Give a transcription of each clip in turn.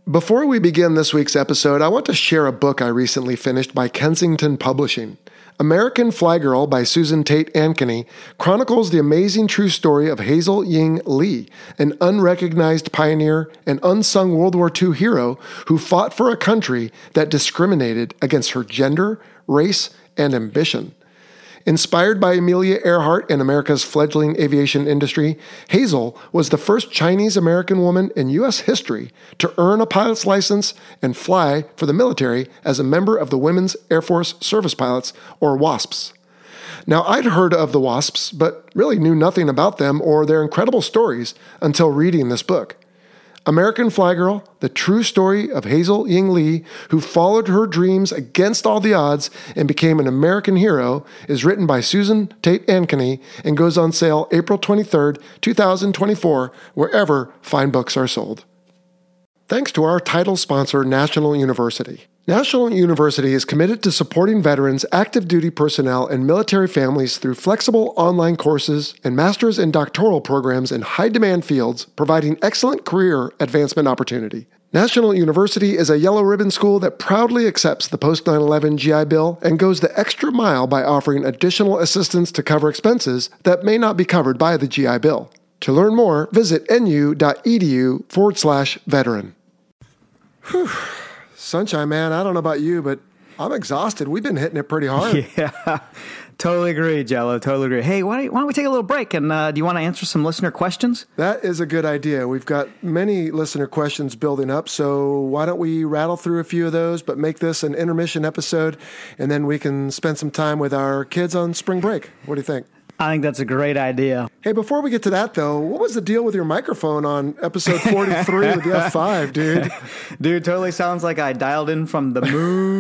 Before we begin this week's episode, I want to share a book I recently finished by Kensington Publishing. American Fly Girl by Susan Tate Ankeny chronicles the amazing true story of Hazel Ying Lee, an unrecognized pioneer and unsung World War II hero who fought for a country that discriminated against her gender, race, and ambition. Inspired by Amelia Earhart and America's fledgling aviation industry, Hazel was the first Chinese-American woman in U.S. history to earn a pilot's license and fly for the military as a member of the Women's Air Force Service Pilots, or WASPs. Now, I'd heard of the WASPs, but really knew nothing about them or their incredible stories until reading this book. American Fly Girl, the true story of Hazel Ying Lee, who followed her dreams against all the odds and became an American hero, is written by Susan Tate Ankeny and goes on sale April 23rd, 2024, wherever fine books are sold. Thanks to our title sponsor, National University. National University is committed to supporting veterans, active duty personnel, and military families through flexible online courses and master's and doctoral programs in high-demand fields, providing excellent career advancement opportunity. National University is a yellow ribbon school that proudly accepts the post-9/11 GI Bill and goes the extra mile by offering additional assistance to cover expenses that may not be covered by the GI Bill. To learn more, visit nu.edu/veteran. Whew. Sunshine, man, I don't know about you, but I'm exhausted. We've been hitting it pretty hard. Yeah, totally agree, Jello. Totally agree. Hey, why don't we take a little break, and do you want to answer some listener questions? That is a good idea. We've got many listener questions building up, so why don't we rattle through a few of those, but make this an intermission episode, and then we can spend some time with our kids on spring break. What do you think? I think that's a great idea. Hey, before we get to that, though, what was the deal with your microphone on episode 43 with the F5, dude? Dude, totally sounds like I dialed in from the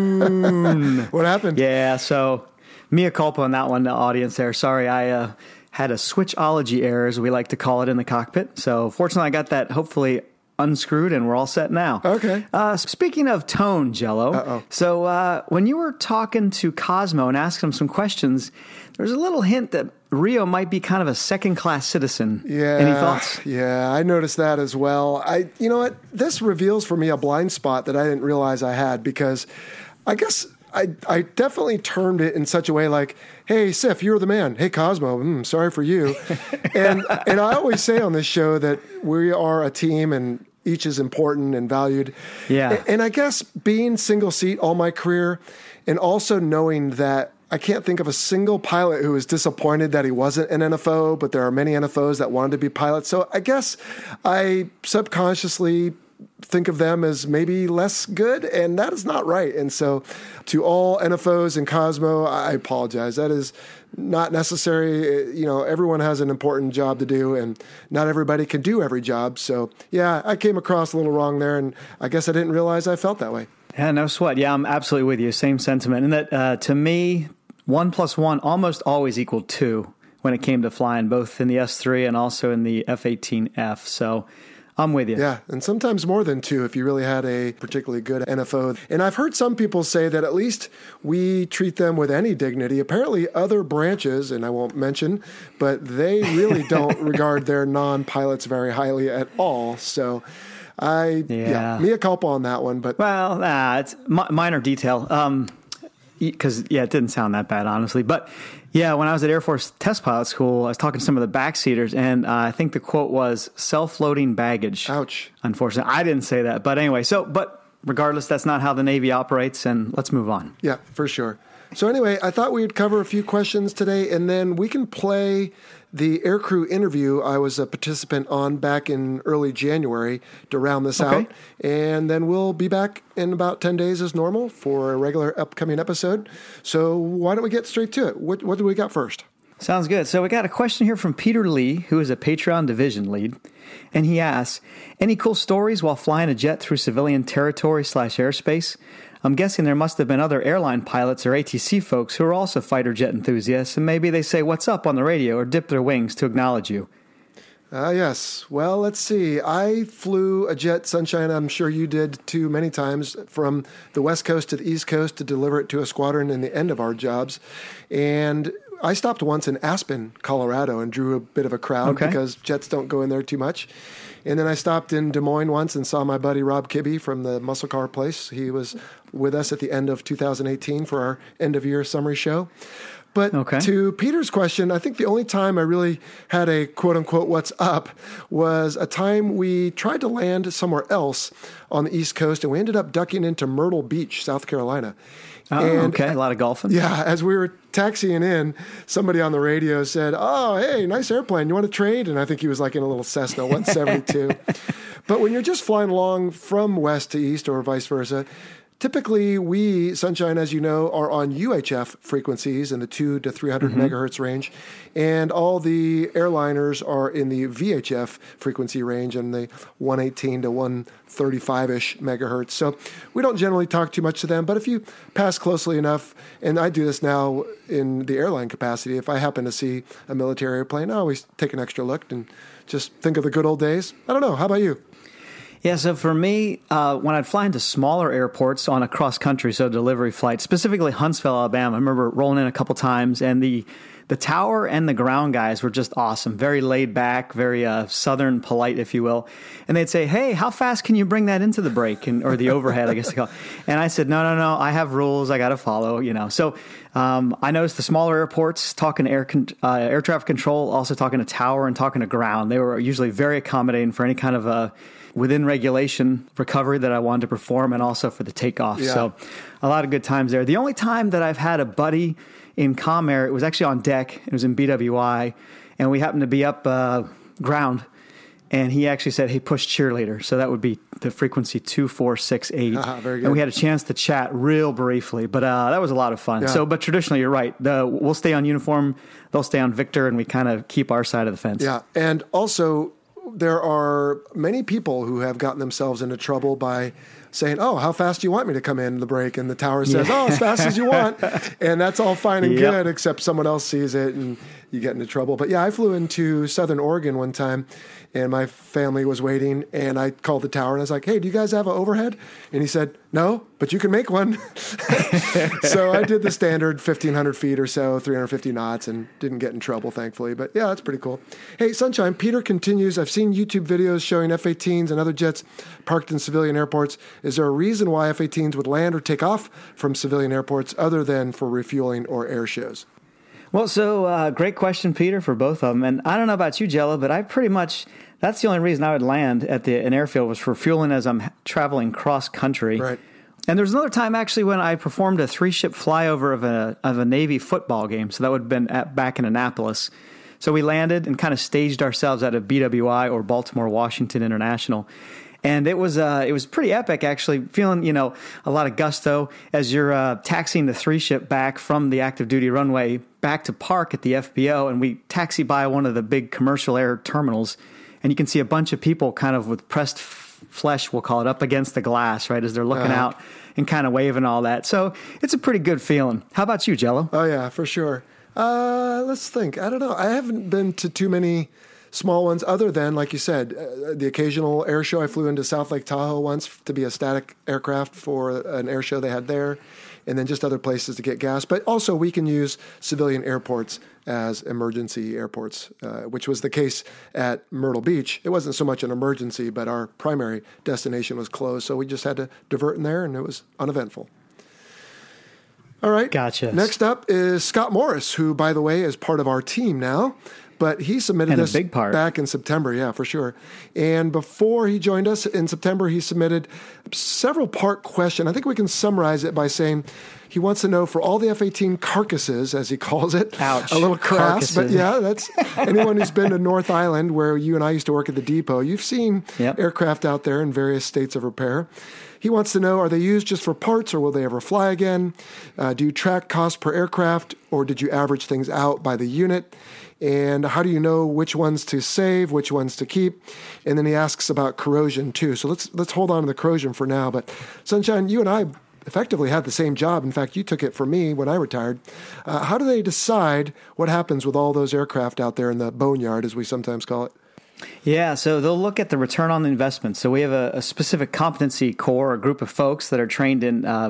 moon. What happened? Yeah, so mea culpa on that one, the audience there. Sorry, I had a switchology error, as we like to call it in the cockpit. So fortunately, I got that hopefully unscrewed, and we're all set now. Okay. Speaking of tone, Jello. So when you were talking to Cosmo and asking him some questions, there's a little hint that Rio might be kind of a second-class citizen. Yeah. Any thoughts? Yeah, I noticed that as well. You know what? This reveals for me a blind spot that I didn't realize I had, because I guess I definitely termed it in such a way like, hey, Sif, you're the man. Hey, Cosmo, sorry for you. and I always say on this show that we are a team and each is important and valued. Yeah. And I guess being single seat all my career, and also knowing that I can't think of a single pilot who was disappointed that he wasn't an NFO, but there are many NFOs that wanted to be pilots. So I guess I subconsciously think of them as maybe less good, and that is not right. And so to all NFOs and Cosmo, I apologize. That is not necessary. You know, everyone has an important job to do, and not everybody can do every job. So yeah, I came across a little wrong there, and I guess I didn't realize I felt that way. Yeah, no sweat. Yeah, I'm absolutely with you. Same sentiment. And that to me, 1 + 1 almost always equaled 2 when it came to flying, both in the S3 and also in the F-18F. So I'm with you. Yeah, and sometimes more than 2 if you really had a particularly good NFO. And I've heard some people say that at least we treat them with any dignity. Apparently other branches, and I won't mention, but they really don't regard their non-pilots very highly at all. So mea culpa on that one. But well, it's minor detail. Because, it didn't sound that bad, honestly. But, yeah, when I was at Air Force Test Pilot School, I was talking to some of the backseaters, and I think the quote was self-loading baggage. Ouch. Unfortunately, I didn't say that. But anyway, but regardless, that's not how the Navy operates, and let's move on. Yeah, for sure. So anyway, I thought we would cover a few questions today, and then we can play the aircrew interview I was a participant on back in early January to round this out. And then we'll be back in about 10 days as normal for a regular upcoming episode. So why don't we get straight to it? What do we got first? Sounds good. So we got a question here from Peter Lee, who is a Patreon division lead. And he asks, any cool stories while flying a jet through civilian territory/airspace? I'm guessing there must have been other airline pilots or ATC folks who are also fighter jet enthusiasts, and maybe they say what's up on the radio or dip their wings to acknowledge you. Yes. Well, let's see. I flew a jet, Sunshine, I'm sure you did too, many times, from the West Coast to the East Coast to deliver it to a squadron in the end of our jobs. And I stopped once in Aspen, Colorado, and drew a bit of a crowd because jets don't go in there too much. And then I stopped in Des Moines once and saw my buddy Rob Kibbe from the Muscle Car Place. He was with us at the end of 2018 for our end-of-year summary show. But to Peter's question, I think the only time I really had a quote-unquote what's up was a time we tried to land somewhere else on the East Coast, and we ended up ducking into Myrtle Beach, South Carolina. A lot of golfing. Yeah, as we were taxiing in, somebody on the radio said, "Oh, hey, nice airplane. You want to trade?" And I think he was like in a little Cessna 172. But when you're just flying along from west to east or vice versa, typically we, Sunshine, as you know, are on UHF frequencies in the 200 to 300 megahertz range, and all the airliners are in the VHF frequency range in the 118 to 135-ish megahertz. So we don't generally talk too much to them, but if you pass closely enough, and I do this now in the airline capacity, if I happen to see a military airplane, I always take an extra look and just think of the good old days. I don't know. How about you? Yeah, so for me, when I'd fly into smaller airports on a cross-country, so delivery flight, specifically Huntsville, Alabama, I remember rolling in a couple times, and the tower and the ground guys were just awesome, very laid back, very southern, polite, if you will. And they'd say, "Hey, how fast can you bring that into the brake?" Or the overhead, I guess they call it. And I said, no, I have rules I got to follow, So I noticed the smaller airports, talking to air traffic control, also talking to tower and talking to ground. They were usually very accommodating for any kind of within regulation recovery that I wanted to perform, and also for the takeoff. Yeah. So a lot of good times there. The only time that I've had a buddy in Comair, it was actually on deck. It was in BWI, and we happened to be up ground, and he actually said, "Hey, push cheerleader." So that would be the frequency 2468. Very good. And we had a chance to chat real briefly, but that was a lot of fun. Yeah. So, but traditionally, you're right. We'll stay on uniform, they'll stay on Victor, and we kind of keep our side of the fence. Yeah, and also there are many people who have gotten themselves into trouble by saying, "Oh, how fast do you want me to come in the break?" And the tower says, "Oh, as fast as you want." And that's all fine and good, except someone else sees it and you get into trouble. But yeah, I flew into Southern Oregon one time, and my family was waiting, and I called the tower and I was like, "Hey, do you guys have an overhead?" And he said, "No, but you can make one." So I did the standard 1,500 feet or so, 350 knots, and didn't get in trouble, thankfully. But yeah, that's pretty cool. Hey, Sunshine, Peter continues, "I've seen YouTube videos showing F-18s and other jets parked in civilian airports. Is there a reason why F-18s would land or take off from civilian airports other than for refueling or air shows?" Well, so great question, Peter, for both of them. And I don't know about you, Jello, but I pretty much, that's the only reason I would land at an airfield was for fueling as I'm traveling cross-country. Right. And there's another time, actually, when I performed a 3-ship flyover of a Navy football game. So that would have been back in Annapolis. So we landed and kind of staged ourselves out of BWI, or Baltimore Washington International. And it was pretty epic, actually, feeling, a lot of gusto as you're taxiing the 3-ship back from the active duty runway back to park at the FBO. And we taxi by one of the big commercial air terminals, and you can see a bunch of people kind of with pressed flesh, we'll call it, up against the glass, right, as they're looking out and kind of waving all that. So it's a pretty good feeling. How about you, Jello? Oh, yeah, for sure. Let's think. I don't know. I haven't been to too many small ones other than, like you said, the occasional air show. I flew into South Lake Tahoe once to be a static aircraft for an air show they had there, and then just other places to get gas. But also we can use civilian airports as emergency airports, which was the case at Myrtle Beach. It wasn't so much an emergency, but our primary destination was closed, so we just had to divert in there, and it was uneventful. All right. Gotcha. Next up is Scott Morris, who, by the way, is part of our team now. But he submitted this back in September, yeah, for sure. And before he joined us in September, he submitted several part question. I think we can summarize it by saying he wants to know, for all the F-18 carcasses, as he calls it. Ouch. A little crass, but yeah, that's anyone who's been to North Island, where you and I used to work at the depot. You've seen aircraft out there in various states of repair. He wants to know, are they used just for parts, or will they ever fly again? Do you track cost per aircraft, or did you average things out by the unit? And how do you know which ones to save, which ones to keep? And then he asks about corrosion too. So let's hold on to the corrosion for now. But Sunshine, you and I effectively had the same job. In fact, you took it from me when I retired. How do they decide what happens with all those aircraft out there in the boneyard, as we sometimes call it? Yeah, so they'll look at the return on the investment. So we have a specific competency core, a group of folks that are trained in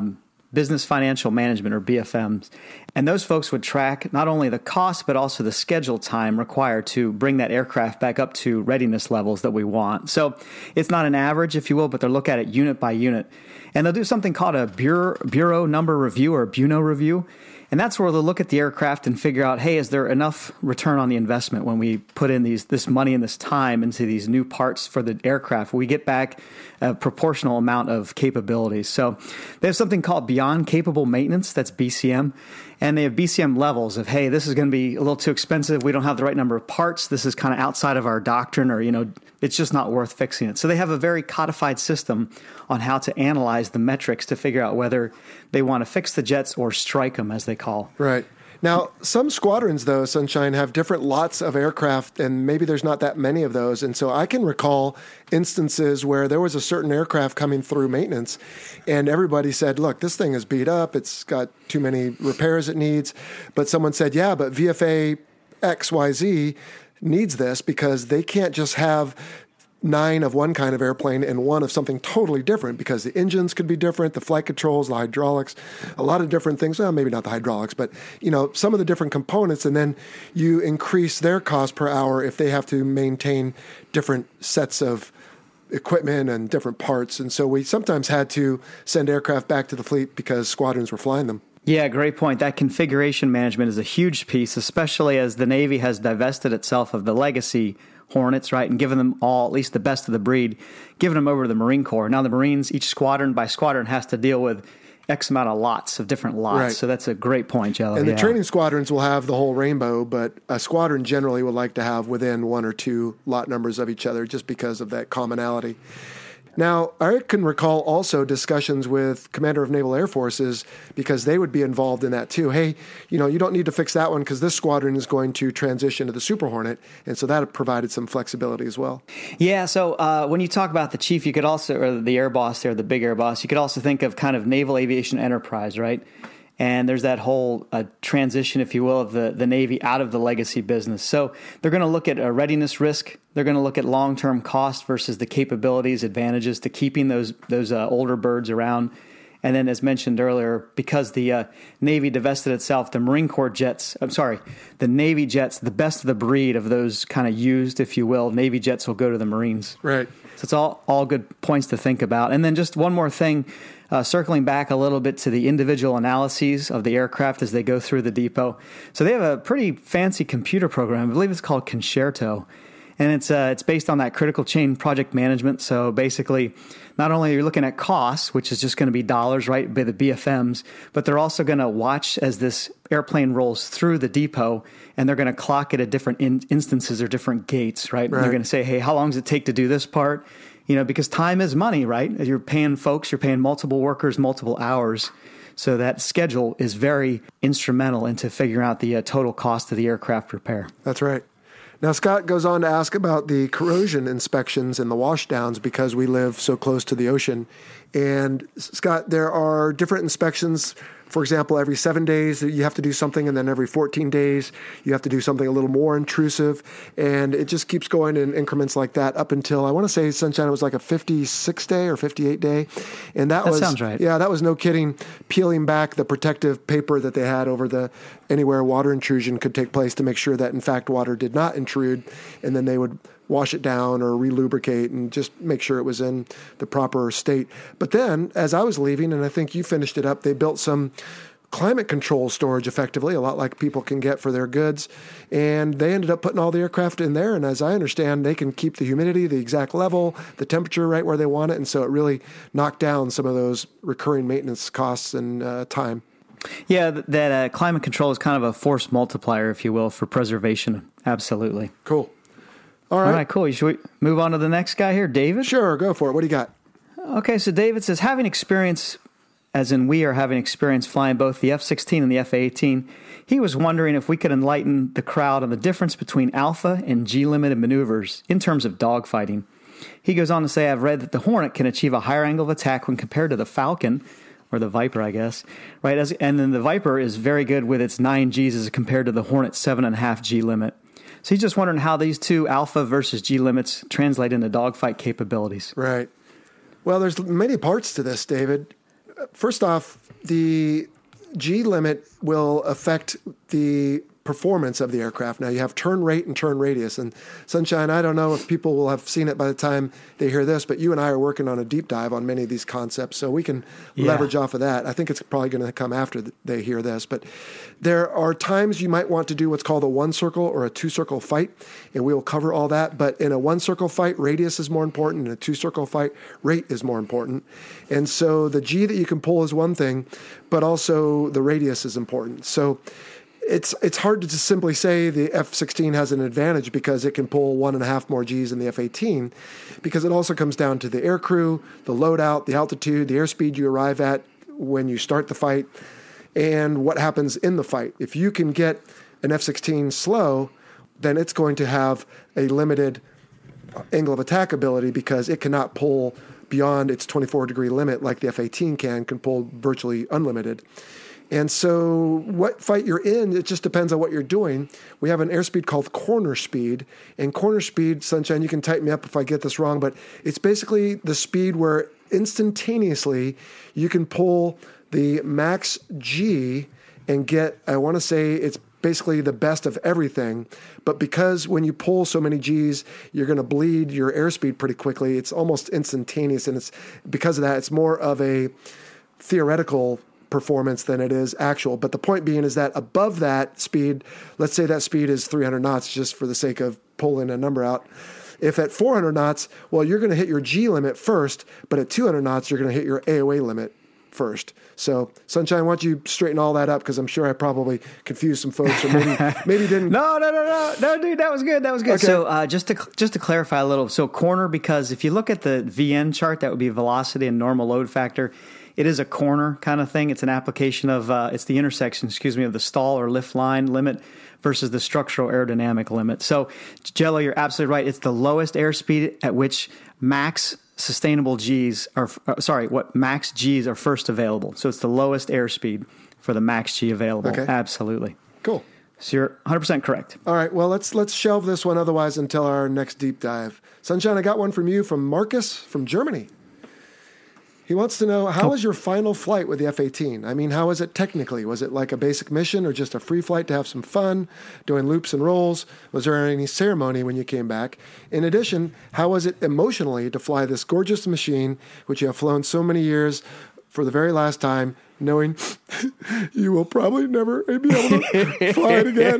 Business Financial Management, or BFMs. And those folks would track not only the cost, but also the schedule time required to bring that aircraft back up to readiness levels that we want. So it's not an average, if you will, but they'll look at it unit by unit. And they'll do something called a Bureau Number Review, or BUNO review. And that's where they'll look at the aircraft and figure out, hey, is there enough return on the investment when we put in this money and this time into these new parts for the aircraft? We get back a proportional amount of capabilities. So they have something called Beyond Capable Maintenance, that's BCM. And they have BCM levels of, hey, this is going to be a little too expensive. We don't have the right number of parts. This is kind of outside of our doctrine, or, it's just not worth fixing it. So they have a very codified system on how to analyze the metrics to figure out whether they want to fix the jets or strike them, as they call. Right. Now, some squadrons, though, Sunshine, have different lots of aircraft, and maybe there's not that many of those. And so I can recall instances where there was a certain aircraft coming through maintenance, and everybody said, look, this thing is beat up. It's got too many repairs it needs. But someone said, yeah, but VFA XYZ needs this because they can't just have 9 of one kind of airplane and 1 of something totally different, because the engines could be different, the flight controls, the hydraulics, a lot of different things. Well, maybe not the hydraulics, but some of the different components, and then you increase their cost per hour if they have to maintain different sets of equipment and different parts. And so we sometimes had to send aircraft back to the fleet because squadrons were flying them. Yeah, great point. That configuration management is a huge piece, especially as the Navy has divested itself of the legacy Hornets, right, and given them all, at least the best of the breed, given them over to the Marine Corps. Now the Marines, each squadron by squadron, has to deal with X amount of lots of different lots. Right. So that's a great point, Jello. And the training squadrons will have the whole rainbow, but a squadron generally would like to have within 1 or 2 lot numbers of each other just because of that commonality. Now, I can recall also discussions with Commander of Naval Air Forces, because they would be involved in that too. Hey, you don't need to fix that one because this squadron is going to transition to the Super Hornet. And so that provided some flexibility as well. Yeah, so when you talk about the chief, you could also, or the air boss there, the big air boss, you could also think of kind of naval aviation enterprise, right? And there's that whole transition, if you will, of the Navy out of the legacy business. So they're going to look at a readiness risk. They're going to look at long-term cost versus the capabilities, advantages to keeping those older birds around. And then, as mentioned earlier, because the Navy divested itself, the Navy jets, the best of the breed of those kind of used, if you will, Navy jets will go to the Marines. Right. So it's all good points to think about. And then just one more thing, circling back a little bit to the individual analyses of the aircraft as they go through the depot. So they have a pretty fancy computer program. I believe it's called Concerto. And it's based on that critical chain project management. So basically, not only are you looking at costs, which is just going to be dollars, right, by the BFMs, but they're also going to watch as this airplane rolls through the depot, and they're going to clock it at different instances or different gates, right? And they're going to say, hey, how long does it take to do this part? Because time is money, right? You're paying folks, you're paying multiple workers, multiple hours. So that schedule is very instrumental into figuring out the total cost of the aircraft repair. That's right. Now, Scott goes on to ask about the corrosion inspections and the washdowns because we live so close to the ocean. And, Scott, there are different inspections. For example, every 7 days you have to do something, and then every 14 days you have to do something a little more intrusive. And it just keeps going in increments like that up until, I want to say, Sunshine, it was like a 56-day or 58-day. And that sounds right. Yeah, that was no kidding, peeling back the protective paper that they had over anywhere water intrusion could take place to make sure that, in fact, water did not intrude. And then they would wash it down or relubricate and just make sure it was in the proper state. But then, as I was leaving, and I think you finished it up, they built some climate control storage effectively, a lot like people can get for their goods. And they ended up putting all the aircraft in there. And as I understand, they can keep the humidity, the exact level, the temperature right where they want it. And so it really knocked down some of those recurring maintenance costs and time. Yeah, that climate control is kind of a force multiplier, if you will, for preservation. Absolutely. Cool. All right, cool. Should we move on to the next guy here, David? Sure, go for it. What do you got? Okay, so David says, having experience, as in we are having experience flying both the F-16 and the F-18, he was wondering if we could enlighten the crowd on the difference between alpha and G-limited maneuvers in terms of dogfighting. He goes on to say, I've read that the Hornet can achieve a higher angle of attack when compared to the Falcon, or the Viper, I guess, right? And then the Viper is very good with its 9 Gs as compared to the Hornet's 7.5 G limit. So he's just wondering how these two alpha versus G limits translate into dogfight capabilities. Right. Well, there's many parts to this, David. first off, the G limit will affect the performance of the aircraft. Now you have turn rate and turn radius. And Sunshine, I don't know if people will have seen it by the time they hear this, but you and I are working on a deep dive on many of these concepts, so we can leverage off of that. I think it's probably going to come after they hear this, but there are times you might want to do what's called a one circle or a two circle fight, and we will cover all that. But in a one circle fight, radius is more important. In a two circle fight, rate is more important. And so the G that you can pull is one thing, but also the radius is important. So it's hard to just simply say the F-16 has an advantage because it can pull 1.5 more Gs than the F-18, because it also comes down to the aircrew, the loadout, the altitude, the airspeed you arrive at when you start the fight, and what happens in the fight. If you can get an F-16 slow, then it's going to have a limited angle of attack ability because it cannot pull beyond its 24-degree limit like the F-18 can pull virtually unlimited. And so what fight you're in, it just depends on what you're doing. We have an airspeed called corner speed. And corner speed, Sunshine, you can type me up if I get this wrong, but it's basically the speed where instantaneously you can pull the max G and get, I want to say it's basically the best of everything. But because when you pull so many Gs, you're going to bleed your airspeed pretty quickly. It's almost instantaneous. And it's because of that, it's more of a theoretical performance than it is actual. But the point being is that above that speed, let's say that speed is 300 knots, just for the sake of pulling a number out. If at 400 knots, well, you're going to hit your G limit first, but at 200 knots, you're going to hit your AOA limit first. So, Sunshine, why don't you straighten all that up? Because I'm sure I probably confused some folks, or maybe didn't. No, dude, that was good. Okay. So, just to clarify a little, so corner, because if you look at the VN chart, that would be velocity and normal load factor. It is a corner kind of thing. It's an application of, it's the intersection, of the stall or lift line limit versus the structural aerodynamic limit. So, Jello, you're absolutely right. It's the lowest airspeed at which max sustainable Gs are, max Gs are first available. So it's the lowest airspeed for the max G available. Okay. Absolutely. Cool. So you're 100% correct. All right. Well, let's shelve this one otherwise until our next deep dive. Sunshine, I got one from you from Marcus from Germany. He wants to know, how was your final flight with the F-18? I mean, how was it technically? Was it like a basic mission or just a free flight to have some fun, doing loops and rolls? Was there any ceremony when you came back? In addition, how was it emotionally to fly this gorgeous machine, which you have flown so many years for the very last time, knowing you will probably never be able to fly it again?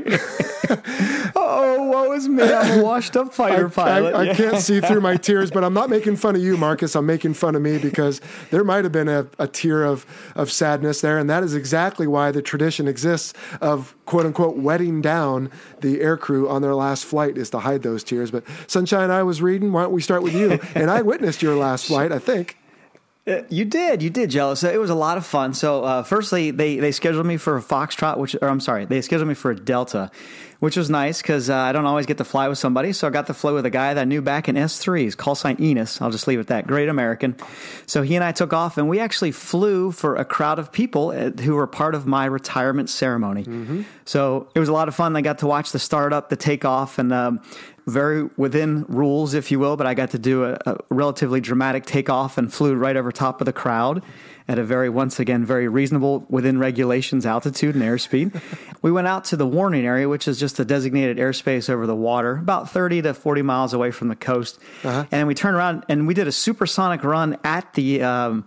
Oh, woe is me. I'm a washed-up fighter pilot. I can't see through my tears, but I'm not making fun of you, Marcus. I'm making fun of me because there might have been a tear of sadness there, and that is exactly why the tradition exists of, quote-unquote, wetting down the aircrew on their last flight, is to hide those tears. But, Sunshine, I was reading. Why don't we start with you? And I witnessed your last flight, I think. You did, Jello. So it was a lot of fun. So firstly, they scheduled me for a Foxtrot, they scheduled me for a Delta, which was nice because I don't always get to fly with somebody. So I got to fly with a guy that I knew back in S3s, call sign Enos. I'll just leave it at that. Great American. So he and I took off, and we actually flew for a crowd of people who were part of my retirement ceremony. Mm-hmm. So it was a lot of fun. I got to watch the startup, the takeoff, and very within rules, if you will, but I got to do a relatively dramatic takeoff and flew right over top of the crowd at a very reasonable, within regulations, altitude and airspeed. We went out to the warning area, which is just a designated airspace over the water, about 30 to 40 miles away from the coast. Uh-huh. And we turned around and we did a supersonic run at the, I'll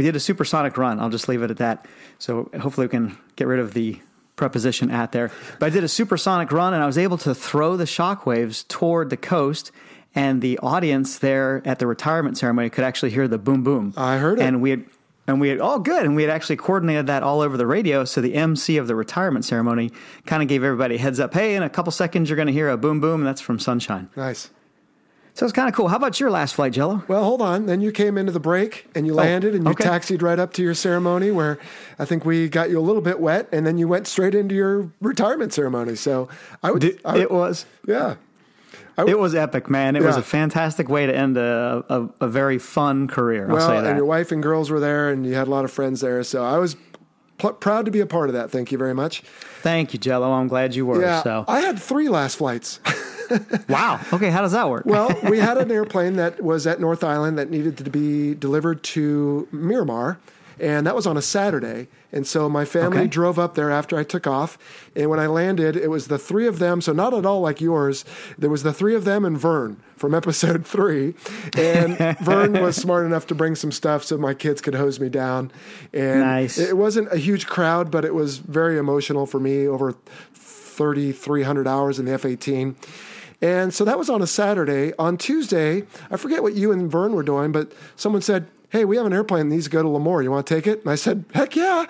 just leave it at that. So hopefully we can get rid of the preposition at there. But I did a supersonic run, and I was able to throw the shockwaves toward the coast, and the audience there at the retirement ceremony could actually hear the boom boom. I heard it. And we had actually coordinated that all over the radio. So the MC of the retirement ceremony kind of gave everybody a heads up. Hey, in a couple seconds you're going to hear a boom boom, and that's from Sunshine. Nice. So it's kind of cool. How about your last flight, Jello? Well, hold on. Then you came into the break and you landed and you taxied right up to your ceremony, where I think we got you a little bit wet, and then you went straight into your retirement ceremony. So it was epic, man. It was a fantastic way to end a very fun career. I'll say that. And your wife and girls were there, and you had a lot of friends there. So I was proud to be a part of that. Thank you very much. Thank you, Jello. I'm glad you were. Yeah, so I had 3 last flights. Wow. Okay, how does that work? Well, we had an airplane that was at North Island that needed to be delivered to Miramar, And that was on a Saturday. And so my family drove up there after I took off. And when I landed, it was the three of them. So not at all like yours. There was the three of them and Vern from episode 3. And Vern was smart enough to bring some stuff so my kids could hose me down. And nice. It wasn't a huge crowd, but it was very emotional for me, over 3,300 hours in the F-18. And so that was on a Saturday. On Tuesday, I forget what you and Vern were doing, but someone said, hey, we have an airplane that needs to go to Lemoore. You want to take it? And I said, heck yeah.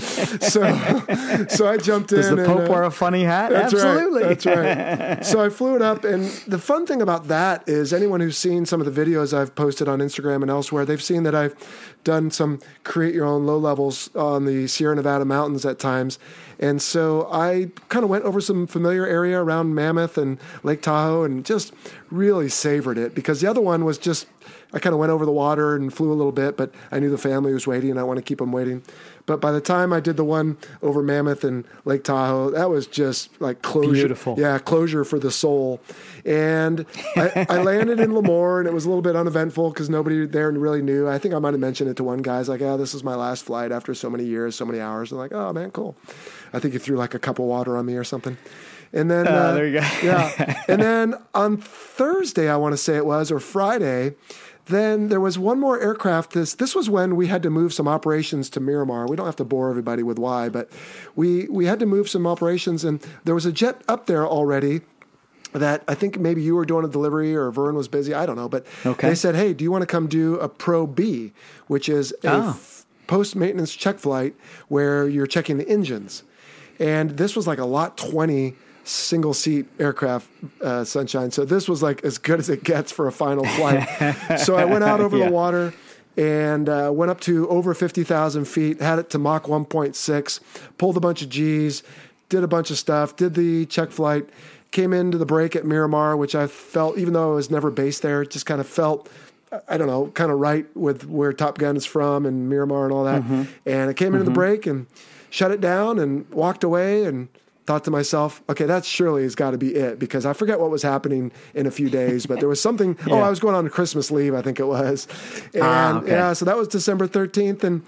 so I jumped in. Does the Pope wear a funny hat? That's Absolutely. Right, that's right. So I flew it up. And the fun thing about that is anyone who's seen some of the videos I've posted on Instagram and elsewhere, they've seen that I've done some create your own low levels on the Sierra Nevada mountains at times. And so I kind of went over some familiar area around Mammoth and Lake Tahoe and just really savored it, because the other one was just, I kind of went over the water and flew a little bit, but I knew the family was waiting and I want to keep them waiting. But by the time I did the one over Mammoth and Lake Tahoe, that was just like closure. Beautiful. Yeah, closure for the soul. And I landed in Lemoore, and it was a little bit uneventful because nobody there really knew. I think I might have mentioned it to one guy. I was like, this is my last flight after so many years, so many hours. And like, oh, man, cool. I think he threw like a cup of water on me or something. And then, there you go. Yeah. And then on Thursday, I want to say it was, or Friday, then there was one more aircraft. This was when we had to move some operations to Miramar. We don't have to bore everybody with why, but we had to move some operations, and there was a jet up there already that I think maybe you were doing a delivery or Vern was busy. I don't know. But they said, hey, do you want to come do a Pro B, which is a post-maintenance check flight where you're checking the engines. And this was like a Lot 20 single-seat aircraft, Sunshine. So this was like as good as it gets for a final flight. So I went out over the water and went up to over 50,000 feet, had it to Mach 1.6, pulled a bunch of Gs, did a bunch of stuff, did the check flight, came into the break at Miramar, which I felt, even though I was never based there, it just kind of felt, I don't know, kind of right with where Top Gun is from and Miramar and all that. Mm-hmm. And I came into the break and shut it down and walked away and thought to myself, okay, that surely has got to be it, because I forget what was happening in a few days, but there was something, I was going on Christmas leave, I think it was. And so that was December 13th. And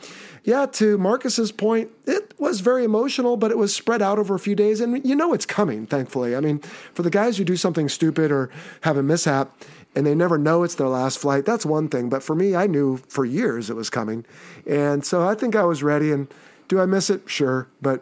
to Marcus's point, it was very emotional, but it was spread out over a few days. And it's coming, thankfully. I mean, for the guys who do something stupid or have a mishap and they never know it's their last flight, that's one thing. But for me, I knew for years it was coming. And so I think I was ready. And do I miss it? Sure. But,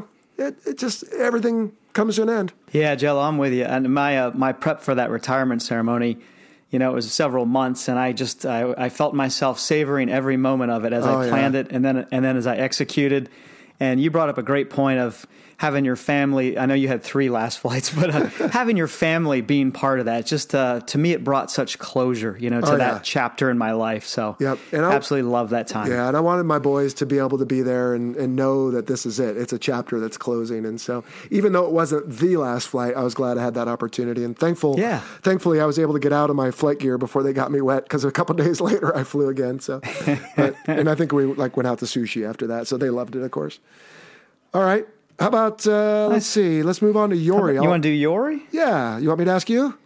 it just, everything comes to an end. Yeah, Jello, I'm with you. And my prep for that retirement ceremony, it was several months, and I felt myself savoring every moment of it as I planned it, and then as I executed. And you brought up a great point of having your family. I know you had 3 last flights, but having your family being part of that, just to me, it brought such closure, to that chapter in my life. So and I absolutely love that time. Yeah, and I wanted my boys to be able to be there and know that this is it. It's a chapter that's closing. And so even though it wasn't the last flight, I was glad I had that opportunity. And thankfully, I was able to get out of my flight gear before they got me wet, because a couple of days later I flew again. So, and I think we went out to sushi after that. So they loved it, of course. All right. How about, let's see, let's move on to Yori. You want to do Yori? Yeah. You want me to ask you?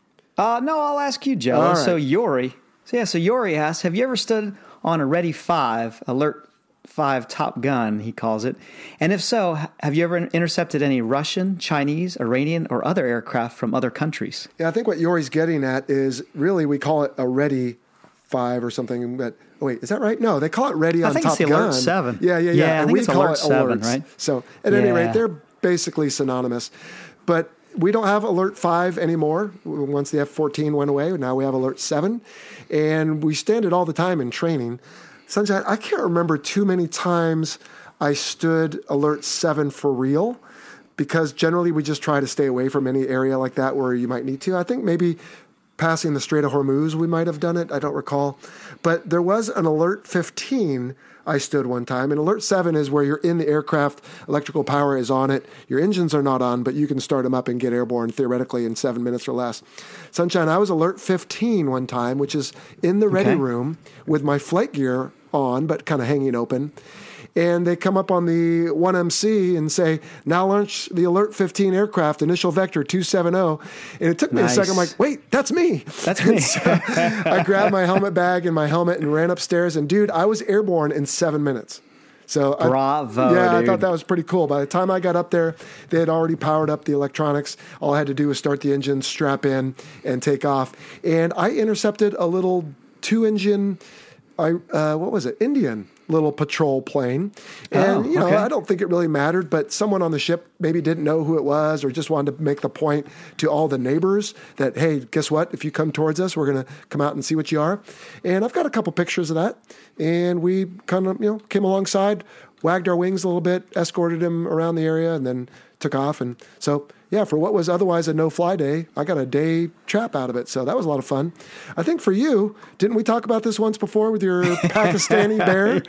No, I'll ask you, Joe. Right. So Yori asks, have you ever stood on a Ready 5, Alert 5 Top Gun, he calls it? And if so, have you ever intercepted any Russian, Chinese, Iranian, or other aircraft from other countries? Yeah, I think what Yori's getting at is really we call it a Ready 5 or something, but wait, is that right? No, they call it Ready on Top Gun. I think it's Alert 7. Yeah. And we call it 7, right? So at any rate, they're basically synonymous. But we don't have Alert 5 anymore. Once the F-14 went away, now we have Alert 7. And we stand it all the time in training. Sunshine, I can't remember too many times I stood Alert 7 for real, because generally we just try to stay away from any area like that where you might need to. I think maybe passing the Strait of Hormuz, we might have done it. I don't recall. But there was an Alert 15 I stood one time. And Alert 7 is where you're in the aircraft, electrical power is on it, your engines are not on, but you can start them up and get airborne theoretically in 7 minutes or less. Sunshine, I was Alert 15 one time, which is in the ready room with my flight gear on, but kind of hanging open. and they come up on the 1MC and say, now launch the Alert 15 aircraft, initial vector 270. And it took me a second. I'm like, wait, that's me. That's me. So I grabbed my helmet bag and my helmet and ran upstairs. And dude, I was airborne in 7 minutes. So bravo, dude. I thought that was pretty cool. By the time I got up there, they had already powered up the electronics. All I had to do was start the engine, strap in, and take off. And I intercepted a little 2-engine, Indian little patrol plane. And, I don't think it really mattered, but someone on the ship maybe didn't know who it was or just wanted to make the point to all the neighbors that, hey, guess what? If you come towards us, we're going to come out and see what you are. And I've got a couple pictures of that. And we kind of, came alongside, wagged our wings a little bit, escorted him around the area, and then took off. And so, for what was otherwise a no-fly day, I got a day trap out of it. So that was a lot of fun. I think for you, didn't we talk about this once before with your Pakistani bear?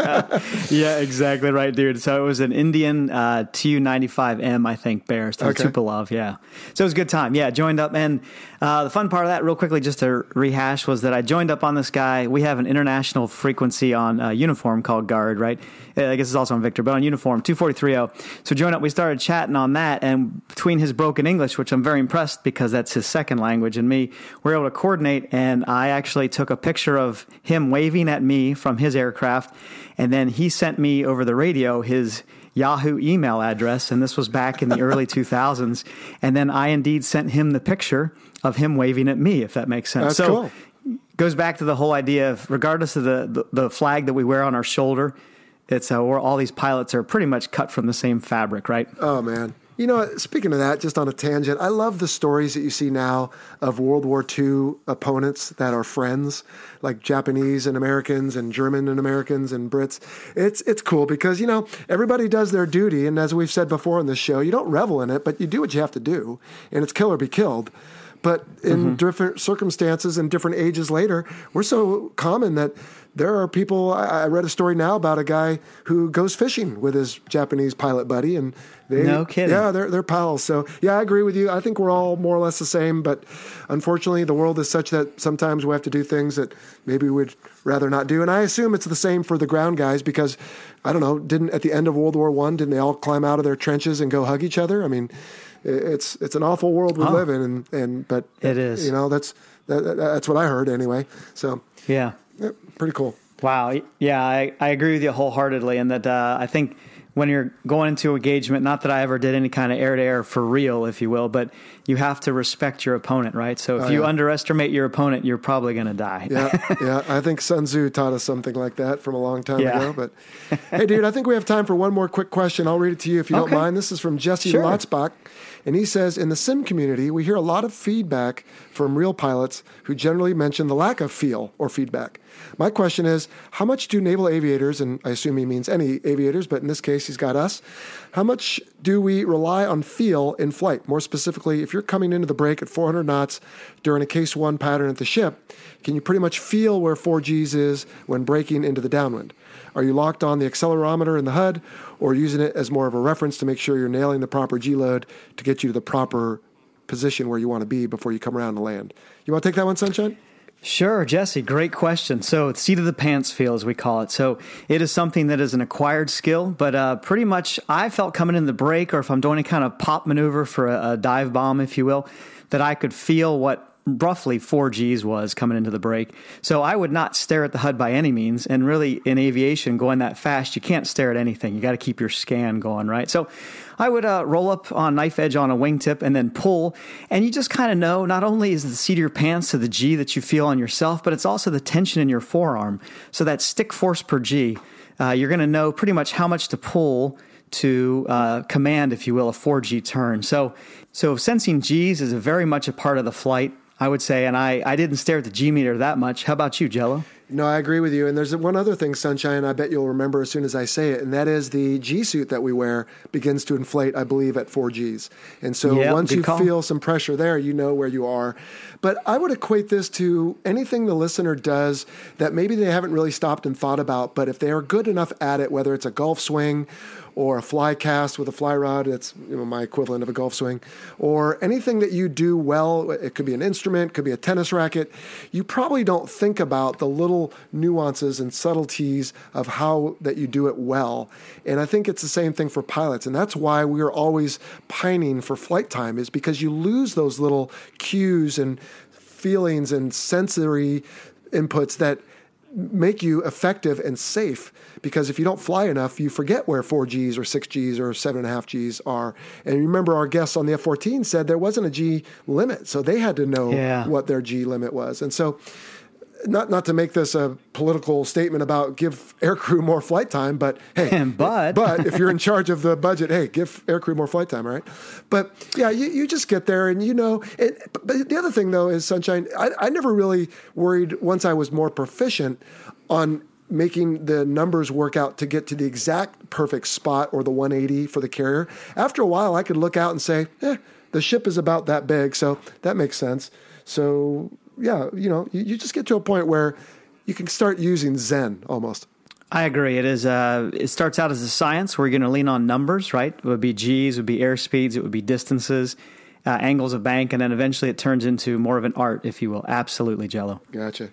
yeah, exactly right, dude. So it was an Indian Tu-95M, I think, bear. So Tupolev, yeah. So it was a good time. Yeah, joined up. And the fun part of that, real quickly, just to rehash, was that I joined up on this guy. We have an international frequency on uniform called Guard, right? I guess it's also on Victor, but on uniform, 2430. So joined up, we started chatting on that, and between his broken English, which I'm very impressed because that's his second language, and me, we're able to coordinate, and I actually took a picture of him waving at me from his aircraft, and then he sent me over the radio his Yahoo email address, and this was back in the early 2000s, and then I indeed sent him the picture of him waving at me, if that makes sense. That's cool. Goes back to the whole idea of, regardless of the flag that we wear on our shoulder, it's all these pilots are pretty much cut from the same fabric, right? Oh, man. Speaking of that, just on a tangent, I love the stories that you see now of World War II opponents that are friends, like Japanese and Americans and German and Americans and Brits. It's cool because, everybody does their duty. And as we've said before on this show, you don't revel in it, but you do what you have to do. And it's kill or be killed. But in different circumstances and different ages later, we're so common that there are people. I read a story now about a guy who goes fishing with his Japanese pilot buddy, and no kidding. Yeah, they're pals. So I agree with you. I think we're all more or less the same, but unfortunately, the world is such that sometimes we have to do things that maybe we'd rather not do. And I assume it's the same for the ground guys because I don't know. Didn't at the end of World War I, didn't they all climb out of their trenches and go hug each other? I mean, it's an awful world we live in, but it is. That's what I heard anyway. So yeah, pretty cool. Wow. Yeah, I agree with you wholeheartedly, and that I think when you're going into engagement, not that I ever did any kind of air-to-air for real, if you will, but you have to respect your opponent, right? So if you underestimate your opponent, you're probably going to die. Yeah. I think Sun Tzu taught us something like that from a long time ago. But hey, dude, I think we have time for one more quick question. I'll read it to you if you don't mind. This is from Jesse Lotzbach. And he says, in the sim community, we hear a lot of feedback from real pilots who generally mention the lack of feel or feedback. My question is, how much do naval aviators, and I assume he means any aviators, but in this case he's got us, how much do we rely on feel in flight? More specifically, if you're coming into the break at 400 knots during a Case 1 pattern at the ship, can you pretty much feel where 4Gs is when braking into the downwind? Are you locked on the accelerometer in the HUD or using it as more of a reference to make sure you're nailing the proper G-load to get you to the proper position where you want to be before you come around to land? You want to take that one, Sunshine? Sure, Jesse, great question. So seat of the pants feel, as we call it. So it is something that is an acquired skill, but pretty much I felt coming in the break, or if I'm doing any kind of pop maneuver for a dive bomb, if you will, that I could feel what roughly 4Gs was coming into the break. So I would not stare at the HUD by any means. And really in aviation, going that fast, you can't stare at anything. You got to keep your scan going, right? So I would roll up on knife edge on a wingtip and then pull. And you just kind of know, not only is the seat of your pants to the G that you feel on yourself, but it's also the tension in your forearm. So that stick force per G, you're going to know pretty much how much to pull to command, if you will, a 4G turn. So sensing Gs is very much a part of the flight, I would say, and I didn't stare at the G meter that much. How about you, Jello? No, I agree with you. And there's one other thing, Sunshine, I bet you'll remember as soon as I say it, and that is the G suit that we wear begins to inflate, I believe, at 4Gs. And so once you feel some pressure there, you know where you are. But I would equate this to anything the listener does that maybe they haven't really stopped and thought about, but if they are good enough at it, whether it's a golf swing or a fly cast with a fly rod. That's my equivalent of a golf swing, or anything that you do well. It could be an instrument, could be a tennis racket. You probably don't think about the little nuances and subtleties of how that you do it well. And I think it's the same thing for pilots. And that's why we are always pining for flight time, is because you lose those little cues and feelings and sensory inputs that make you effective and safe. Because if you don't fly enough, you forget where 4Gs or 6Gs or 7.5Gs are. And remember, our guests on the F-14 said there wasn't a G limit, so they had to know what their G limit was. And so, not to make this a political statement about give aircrew more flight time, but hey, but if you're in charge of the budget, hey, give aircrew more flight time, all right? But yeah, you just get there and but the other thing though is, Sunshine, I never really worried once I was more proficient on making the numbers work out to get to the exact perfect spot or the 180 for the carrier. After a while, I could look out and say, the ship is about that big, so that makes sense. So yeah, you just get to a point where you can start using Zen almost. I agree. It is. It starts out as a science where you're going to lean on numbers, right? It would be Gs, it would be airspeeds, it would be distances, angles of bank, and then eventually it turns into more of an art, if you will. Absolutely, Jello. Gotcha.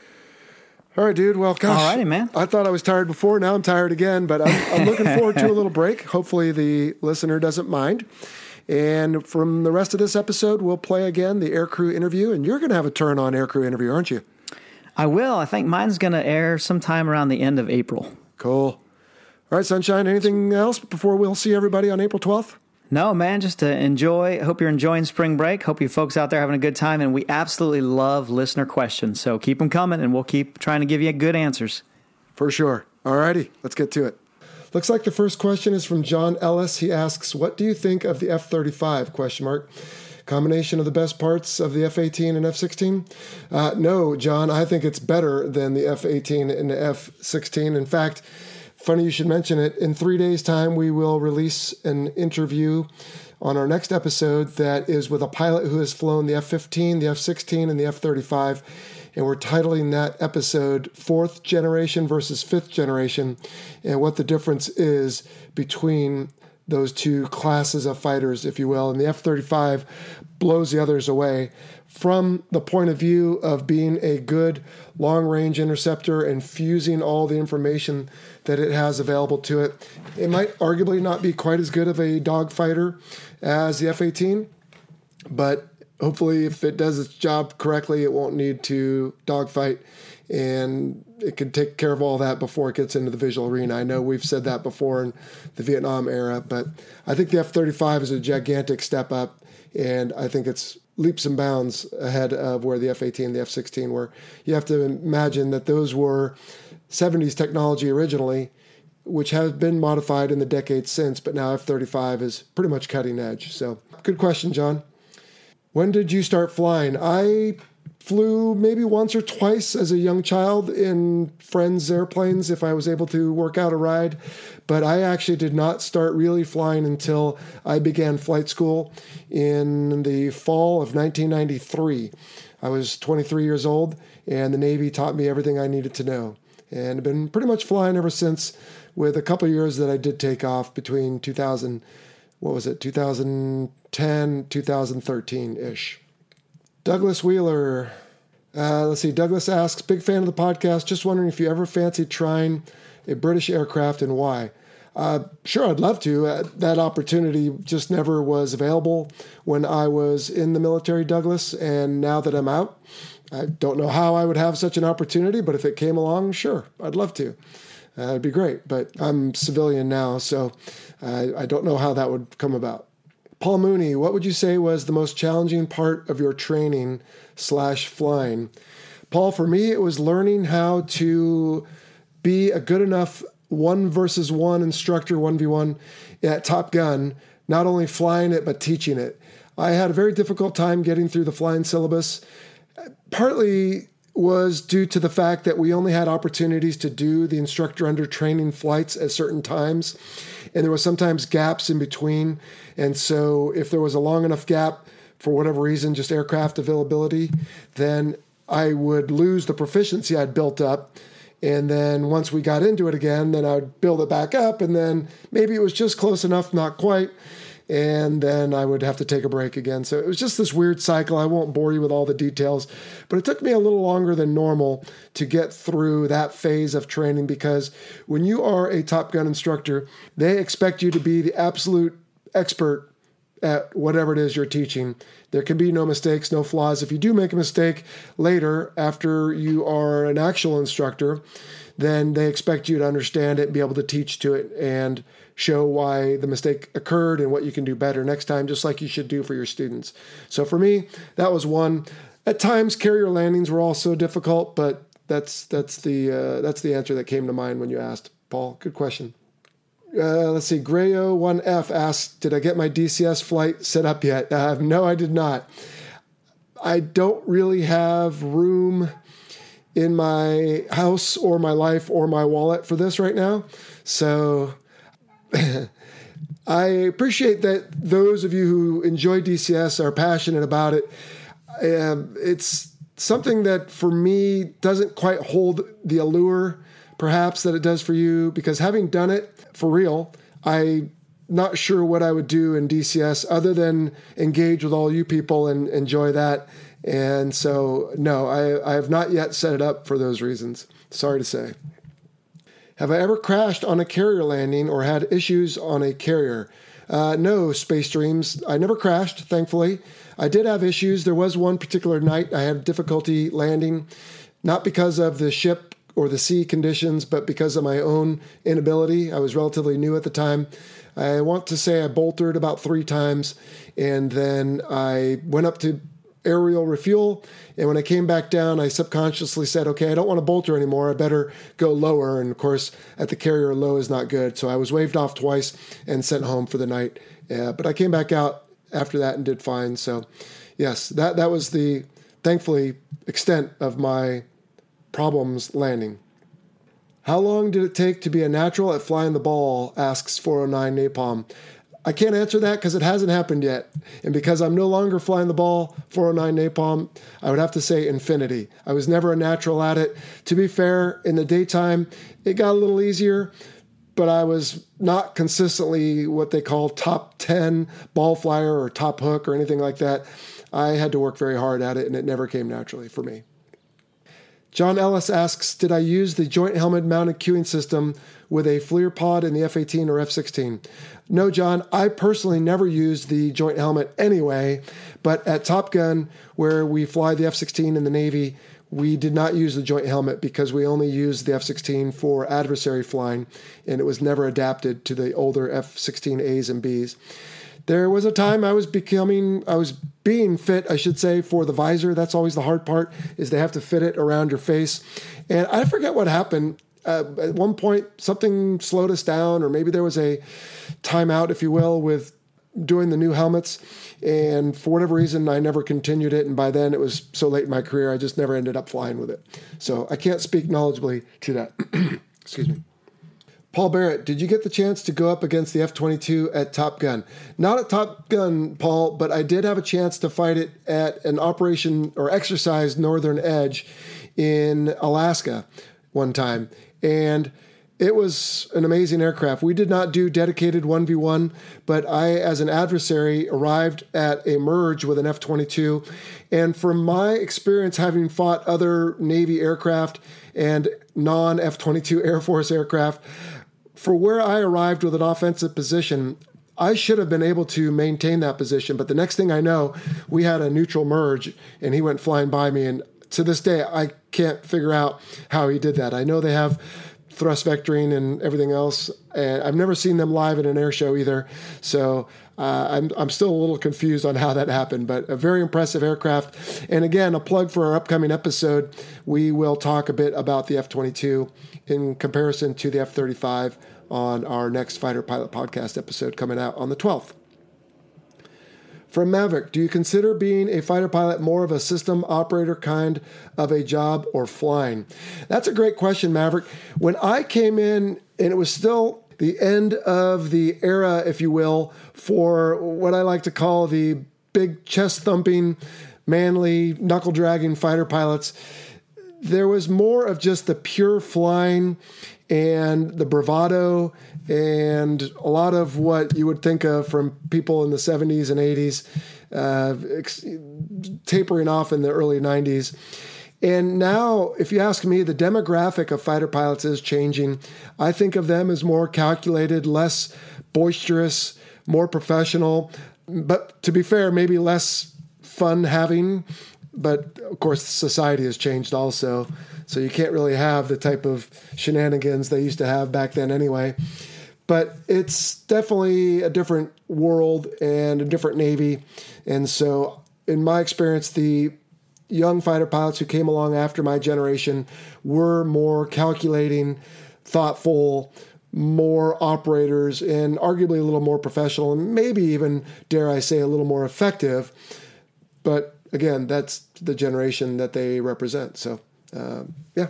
All right, dude. Well, gosh. All righty, man. I thought I was tired before. Now I'm tired again, but I'm looking forward to a little break. Hopefully the listener doesn't mind. And from the rest of this episode, we'll play again the aircrew interview. And you're going to have a turn on aircrew interview, aren't you? I will. I think mine's going to air sometime around the end of April. Cool. All right, Sunshine, anything else before we'll see everybody on April 12th? No, man, just to enjoy. Hope you're enjoying spring break. Hope you folks out there having a good time. And we absolutely love listener questions. So keep them coming, and we'll keep trying to give you good answers. For sure. All righty, let's get to it. Looks like the first question is from John Ellis. He asks, what do you think of the F-35? Combination of the best parts of the F-18 and F-16? No, John, I think it's better than the F-18 and the F-16. In fact, funny you should mention it. In 3 days' time, we will release an interview on our next episode that is with a pilot who has flown the F-15, the F-16, and the F-35. And we're titling that episode Fourth Generation versus Fifth Generation, and what the difference is between those two classes of fighters, if you will. And the F-35 blows the others away from the point of view of being a good long-range interceptor and fusing all the information that it has available to it. It might arguably not be quite as good of a dogfighter as the F-18, but hopefully, if it does its job correctly, it won't need to dogfight, and it can take care of all that before it gets into the visual arena. I know we've said that before in the Vietnam era, but I think the F-35 is a gigantic step up, and I think it's leaps and bounds ahead of where the F-18 and the F-16 were. You have to imagine that those were 70s technology originally, which has been modified in the decades since, but now F-35 is pretty much cutting edge. So, good question, John. When did you start flying? I flew maybe once or twice as a young child in friends' airplanes if I was able to work out a ride, but I actually did not start really flying until I began flight school in the fall of 1993. I was 23 years old, and the Navy taught me everything I needed to know. And I've been pretty much flying ever since, with a couple of years that I did take off between 2010, 2013-ish. Douglas Wheeler. Let's see. Douglas asks, big fan of the podcast. Just wondering if you ever fancied trying a British aircraft and why. Sure, I'd love to. That opportunity just never was available when I was in the military, Douglas. And now that I'm out, I don't know how I would have such an opportunity, but if it came along, sure, I'd love to. It'd be great. But I'm civilian now, so I don't know how that would come about. Paul Mooney, what would you say was the most challenging part of your training / flying? Paul, for me, it was learning how to be a good enough 1-versus-1 instructor, 1v1 at Top Gun, not only flying it, but teaching it. I had a very difficult time getting through the flying syllabus. Partly was due to the fact that we only had opportunities to do the instructor under training flights at certain times, and there was sometimes gaps in between. And so if there was a long enough gap for whatever reason, just aircraft availability, then I would lose the proficiency I'd built up And then once we got into it again, then I would build it back up, and then maybe it was just close enough, not quite. And then I would have to take a break again. So it was just this weird cycle. I won't bore you with all the details, but it took me a little longer than normal to get through that phase of training, because when you are a Top Gun instructor, they expect you to be the absolute expert at whatever it is you're teaching. There can be no mistakes, no flaws. If you do make a mistake later, after you are an actual instructor, then they expect you to understand it and be able to teach to it and show why the mistake occurred and what you can do better next time, just like you should do for your students. So for me, that was one. At times, carrier landings were also difficult, but that's the answer that came to mind when you asked, Paul. Good question. Let's see. Grayo1F asks, did I get my DCS flight set up yet? No, I did not. I don't really have room in my house or my life or my wallet for this right now. So I appreciate that those of you who enjoy DCS are passionate about it. It's something that for me doesn't quite hold the allure perhaps that it does for you, because having done it for real, I'm not sure what I would do in DCS other than engage with all you people and enjoy that. And so, no, I have not yet set it up for those reasons. Sorry to say. Have I ever crashed on a carrier landing or had issues on a carrier? No, Space Dreams. I never crashed, thankfully. I did have issues. There was one particular night I had difficulty landing, not because of the ship or the sea conditions, but because of my own inability. I was relatively new at the time. I want to say I bolted about 3 times, and then I went up to aerial refuel, and when I came back down, I subconsciously said, okay, I don't want to bolter anymore. I better go lower. And of course, at the carrier, low is not good. So I was waved off twice and sent home for the night. But I came back out after that and did fine. So yes, that was the, thankfully, extent of my problems landing. How long did it take to be a natural at flying the ball, asks 409 Napalm. I can't answer that because it hasn't happened yet. And because I'm no longer flying the ball, 409 Napalm, I would have to say infinity. I was never a natural at it. To be fair, in the daytime, it got a little easier, but I was not consistently what they call top 10 ball flyer or top hook or anything like that. I had to work very hard at it, and it never came naturally for me. John Ellis asks, did I use the joint helmet mounted cueing system with a FLIR pod in the F-18 or F-16? No, John, I personally never used the joint helmet anyway, but at Top Gun, where we fly the F-16 in the Navy, we did not use the joint helmet because we only used the F-16 for adversary flying, and it was never adapted to the older F-16As and Bs. There was a time I was being fit, I should say, for the visor. That's always the hard part, is they have to fit it around your face. And I forget what happened. At one point, something slowed us down, or maybe there was a timeout, if you will, with doing the new helmets. And for whatever reason, I never continued it. And by then, it was so late in my career, I just never ended up flying with it. So I can't speak knowledgeably to that. Excuse me. Paul Barrett, did you get the chance to go up against the F-22 at Top Gun? Not at Top Gun, Paul, but I did have a chance to fight it at an operation or exercise Northern Edge in Alaska one time. And it was an amazing aircraft. We did not do dedicated 1v1, but I, as an adversary, arrived at a merge with an F-22. And from my experience having fought other Navy aircraft and non-F-22 Air Force aircraft, for where I arrived with an offensive position, I should have been able to maintain that position. But the next thing I know, we had a neutral merge, and he went flying by me. And to this day, I can't figure out how he did that. I know they have thrust vectoring and everything else. And I've never seen them live at an air show either. So I'm still a little confused on how that happened, but a very impressive aircraft. And again, a plug for our upcoming episode. We will talk a bit about the F-22 in comparison to the F-35 on our next Fighter Pilot Podcast episode coming out on the 12th. From Maverick, do you consider being a fighter pilot more of a system operator kind of a job or flying? That's a great question, Maverick. When I came in, and it was still the end of the era, if you will, for what I like to call the big chest-thumping, manly, knuckle-dragging fighter pilots, there was more of just the pure flying and the bravado and a lot of what you would think of from people in the 70s and 80s, tapering off in the early 90s. And now, if you ask me, the demographic of fighter pilots is changing. I think of them as more calculated, less boisterous, more professional, but to be fair, maybe less fun having. But of course, society has changed also. So you can't really have the type of shenanigans they used to have back then anyway. But it's definitely a different world and a different Navy. And so in my experience, the young fighter pilots who came along after my generation were more calculating, thoughtful, more operators, and arguably a little more professional, and maybe even, dare I say, a little more effective. But again, that's the generation that they represent. So, yeah.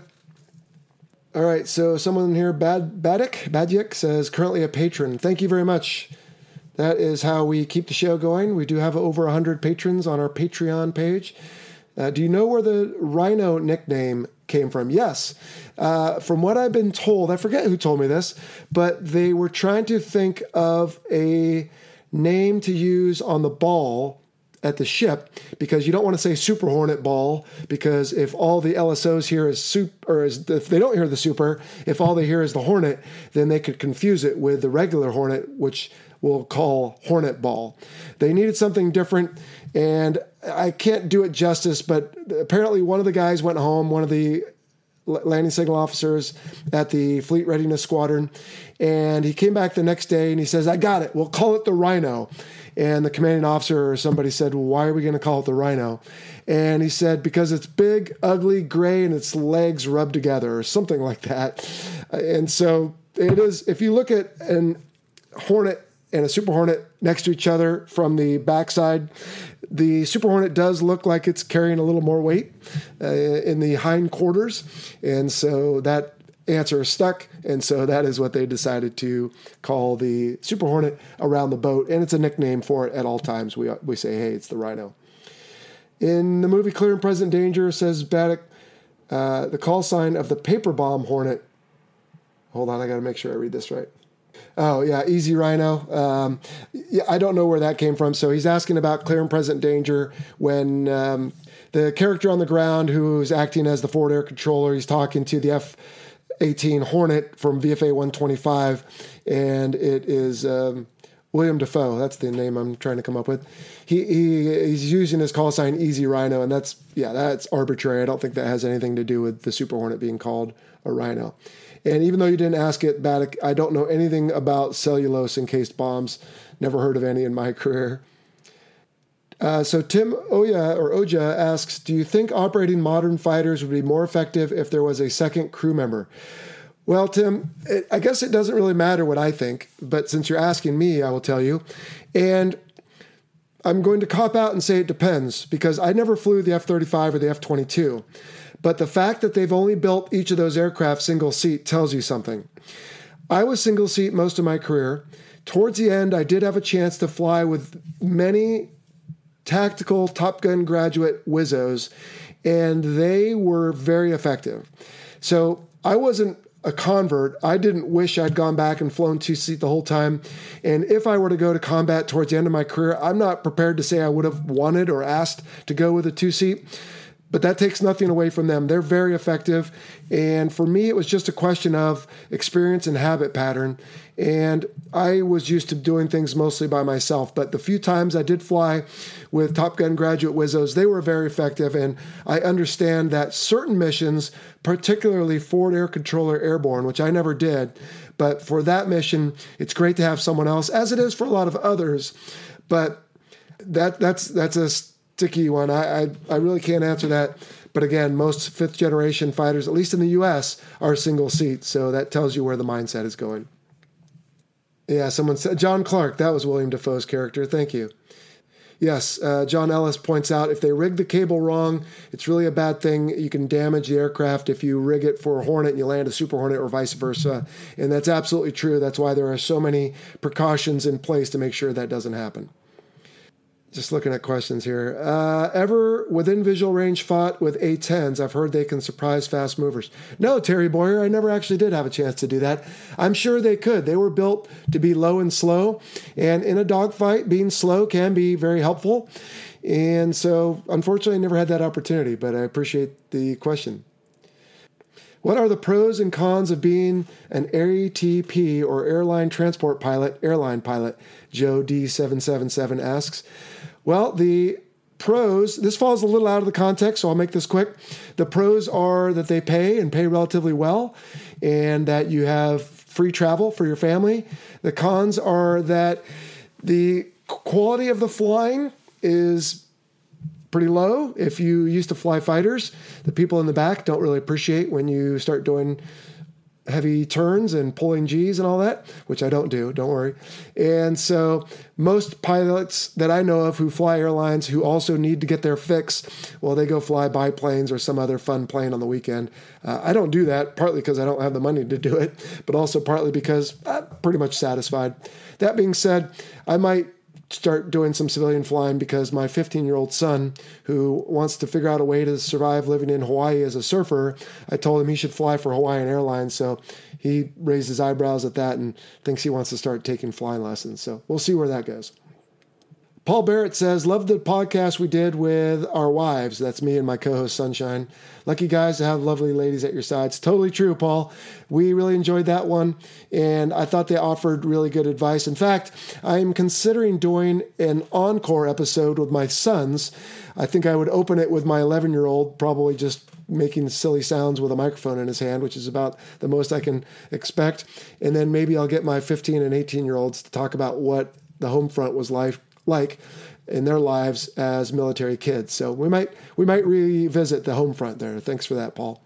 All right, so someone here, Badjik, says, currently a patron. Thank you very much. That is how we keep the show going. We do have over 100 patrons on our Patreon page. Do you know where the Rhino nickname came from? Yes. From what I've been told, I forget who told me this, but they were trying to think of a name to use on the ball at the ship, because you don't want to say Super Hornet ball, because if all the LSOs hear is if they don't hear the Super, if all they hear is the Hornet, then they could confuse it with the regular Hornet, which we'll call Hornet ball. They needed something different, and I can't do it justice, but apparently one of the guys went home, one of the landing signal officers at the Fleet Readiness Squadron, and he came back the next day and he says, I got it, we'll call it the Rhino. And the commanding officer or somebody said, well, why are we going to call it the Rhino? And he said, because it's big, ugly, gray, and its legs rubbed together, or something like that. And so it is, if you look at an Hornet and a Super Hornet next to each other from the backside, the Super Hornet does look like it's carrying a little more weight in the hind quarters. And so that answer is stuck, and so that is what they decided to call the Super Hornet around the boat, and it's a nickname for it at all times. We say, hey, it's the Rhino. In the movie Clear and Present Danger, says Baddock, the call sign of the paper bomb Hornet. Hold on, I got to make sure I read this right. Oh, yeah, Easy Rhino. Yeah, I don't know where that came from, so he's asking about Clear and Present Danger when the character on the ground who's acting as the forward air controller, he's talking to the F-18 Hornet from VFA 125, and it is William Dafoe. That's the name I'm trying to come up with. He's using his call sign Easy Rhino, and that's arbitrary. I don't think that has anything to do with the Super Hornet being called a Rhino. And even though you didn't ask it, Baddock, I don't know anything about cellulose encased bombs. Never heard of any in my career. So Tim Oja asks, do you think operating modern fighters would be more effective if there was a second crew member? Well, Tim, I guess it doesn't really matter what I think, but since you're asking me, I will tell you. And I'm going to cop out and say it depends, because I never flew the F-35 or the F-22. But the fact that they've only built each of those aircraft single seat tells you something. I was single seat most of my career. Towards the end, I did have a chance to fly with many tactical Top Gun graduate Wizzos, and they were very effective. So I wasn't a convert. I didn't wish I'd gone back and flown two-seat the whole time. And if I were to go to combat towards the end of my career, I'm not prepared to say I would have wanted or asked to go with a two-seat. But that takes nothing away from them. They're very effective. And for me, it was just a question of experience and habit pattern. And I was used to doing things mostly by myself. But the few times I did fly with Top Gun graduate Wizzos, they were very effective. And I understand that certain missions, particularly forward air controller airborne, which I never did, but for that mission, it's great to have someone else, as it is for a lot of others. But that's a sticky one. I really can't answer that. But again, most fifth generation fighters, at least in the US, are single seat. So that tells you where the mindset is going. Yeah, someone said, John Clark, that was William Dafoe's character. Thank you. Yes, John Ellis points out, if they rig the cable wrong, it's really a bad thing. You can damage the aircraft if you rig it for a Hornet and you land a Super Hornet, or vice versa. And that's absolutely true. That's why there are so many precautions in place to make sure that doesn't happen. Just looking at questions here. Ever within visual range fought with A10s? I've heard they can surprise fast movers. No, Terry Boyer, I never actually did have a chance to do that. I'm sure they could. They were built to be low and slow. And in a dogfight, being slow can be very helpful. And so, unfortunately, I never had that opportunity, but I appreciate the question. What are the pros and cons of being an ATP or airline transport pilot, airline pilot? Joe D777 asks. Well, the pros, this falls a little out of the context, so I'll make this quick. The pros are that they pay and pay relatively well, and that you have free travel for your family. The cons are that the quality of the flying is pretty low. If you used to fly fighters, the people in the back don't really appreciate when you start doing heavy turns and pulling G's and all that, which I don't do, don't worry. And so most pilots that I know of who fly airlines who also need to get their fix, well, they go fly biplanes or some other fun plane on the weekend. I don't do that, partly because I don't have the money to do it, but also partly because I'm pretty much satisfied. That being said, I might start doing some civilian flying because my 15-year-old son, who wants to figure out a way to survive living in Hawaii as a surfer, I told him he should fly for Hawaiian Airlines. So he raised his eyebrows at that and thinks he wants to start taking flying lessons. So we'll see where that goes. Paul Barrett says, love the podcast we did with our wives. That's me and my co-host Sunshine. Lucky guys to have lovely ladies at your sides. Totally true, Paul. We really enjoyed that one, and I thought they offered really good advice. In fact, I'm considering doing an encore episode with my sons. I think I would open it with my 11-year-old, probably just making silly sounds with a microphone in his hand, which is about the most I can expect. And then maybe I'll get my 15 and 18-year-olds to talk about what the home front was like in their lives as military kids. So we might revisit the home front there. Thanks for that, Paul.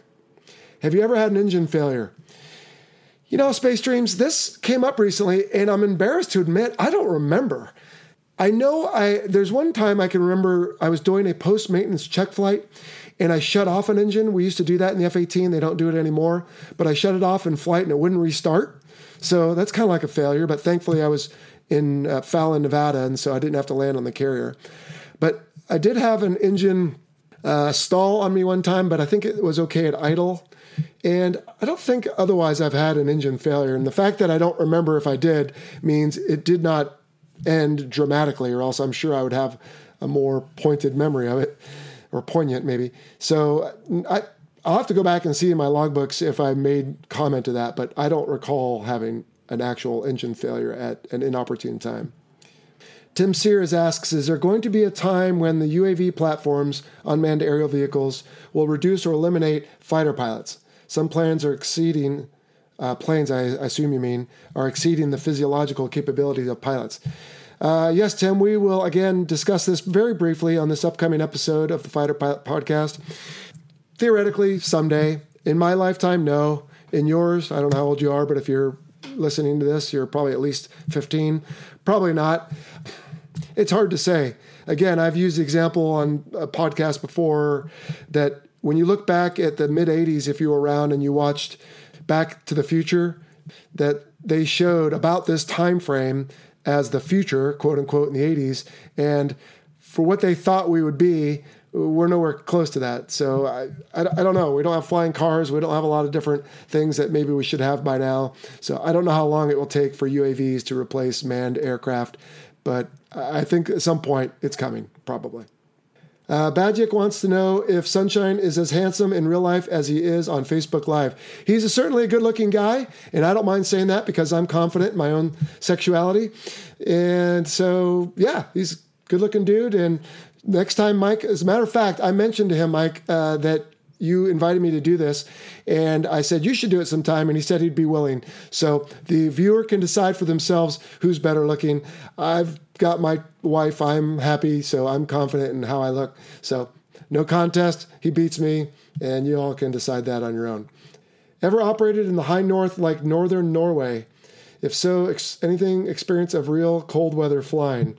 Have you ever had an engine failure? You know, Space Dreams, this came up recently, and I'm embarrassed to admit I don't remember. I know there's one time I can remember I was doing a post-maintenance check flight, and I shut off an engine. We used to do that in the F-18. They don't do it anymore. But I shut it off in flight, and it wouldn't restart. So that's kind of like a failure, but thankfully I was in Fallon, Nevada, and so I didn't have to land on the carrier. But I did have an engine stall on me one time, but I think it was okay at idle. And I don't think otherwise I've had an engine failure. And the fact that I don't remember if I did means it did not end dramatically, or else I'm sure I would have a more pointed memory of it, or poignant maybe. So I'll have to go back and see in my logbooks if I made comment to that, but I don't recall having an actual engine failure at an inopportune time. Tim Sears asks, is there going to be a time when the UAV platforms, unmanned aerial vehicles, will reduce or eliminate fighter pilots? Some plans are exceeding, planes I assume you mean, are exceeding the physiological capabilities of pilots. Yes, Tim, we will again discuss this very briefly on this upcoming episode of the Fighter Pilot Podcast. Theoretically, someday. In my lifetime, no. In yours, I don't know how old you are, but if you're listening to this, you're probably at least 15. Probably not. It's hard to say. Again, I've used the example on a podcast before that when you look back at the mid-'80s, if you were around and you watched Back to the Future, that they showed about this time frame as the future, quote unquote, in the 80s. And for what they thought we would be, we're nowhere close to that. So I don't know. We don't have flying cars. We don't have a lot of different things that maybe we should have by now. So I don't know how long it will take for UAVs to replace manned aircraft, but I think at some point it's coming, probably. Badjik wants to know if Sunshine is as handsome in real life as he is on Facebook Live. He's certainly a good-looking guy, and I don't mind saying that because I'm confident in my own sexuality. And so, yeah, he's a good-looking dude, and next time, Mike, as a matter of fact, I mentioned to him, Mike, that you invited me to do this, and I said, you should do it sometime, and he said he'd be willing. So the viewer can decide for themselves who's better looking. I've got my wife. I'm happy, so I'm confident in how I look. So no contest. He beats me, and you all can decide that on your own. Ever operated in the high north like northern Norway? If so, anything experience of real cold weather flying?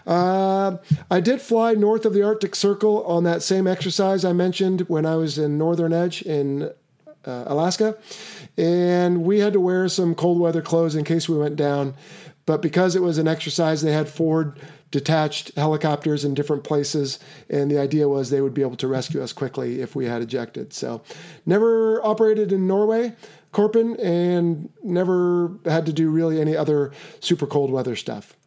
I did fly north of the Arctic Circle on that same exercise I mentioned when I was in Northern Edge in Alaska. And we had to wear some cold weather clothes in case we went down. But because it was an exercise, they had forward detached helicopters in different places, and the idea was they would be able to rescue us quickly if we had ejected. So never operated in Norway, Korpen, and never had to do really any other super cold weather stuff.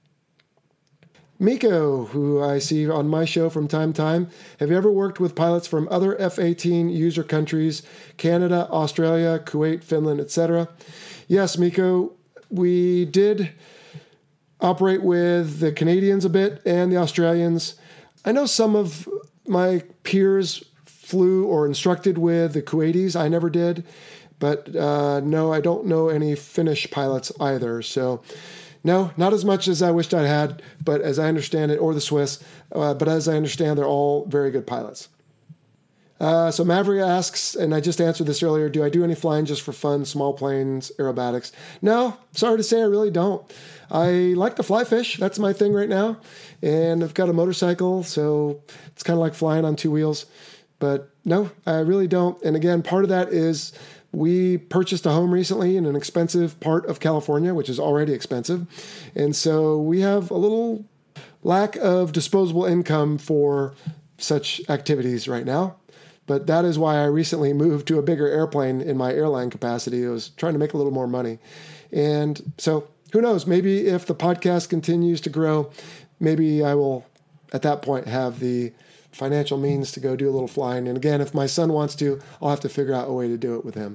Miko, who I see on my show from time to time, have you ever worked with pilots from other F-18 user countries, Canada, Australia, Kuwait, Finland, etc.? Yes, Miko, we did operate with the Canadians a bit and the Australians. I know some of my peers flew or instructed with the Kuwaitis. I never did. But no, I don't know any Finnish pilots either. So no, not as much as I wished I had, but as I understand it, or the Swiss, but as I understand, they're all very good pilots. So Maverick asks, and I just answered this earlier, do I do any flying just for fun, small planes, aerobatics? No, sorry to say I really don't. I like to fly fish. That's my thing right now. And I've got a motorcycle, so it's kind of like flying on two wheels. But no, I really don't. And again, part of that is we purchased a home recently in an expensive part of California, which is already expensive. And so we have a little lack of disposable income for such activities right now. But that is why I recently moved to a bigger airplane in my airline capacity. I was trying to make a little more money. And so who knows, maybe if the podcast continues to grow, maybe I will at that point have the financial means to go do a little flying. And again, if my son wants to, I'll have to figure out a way to do it with him.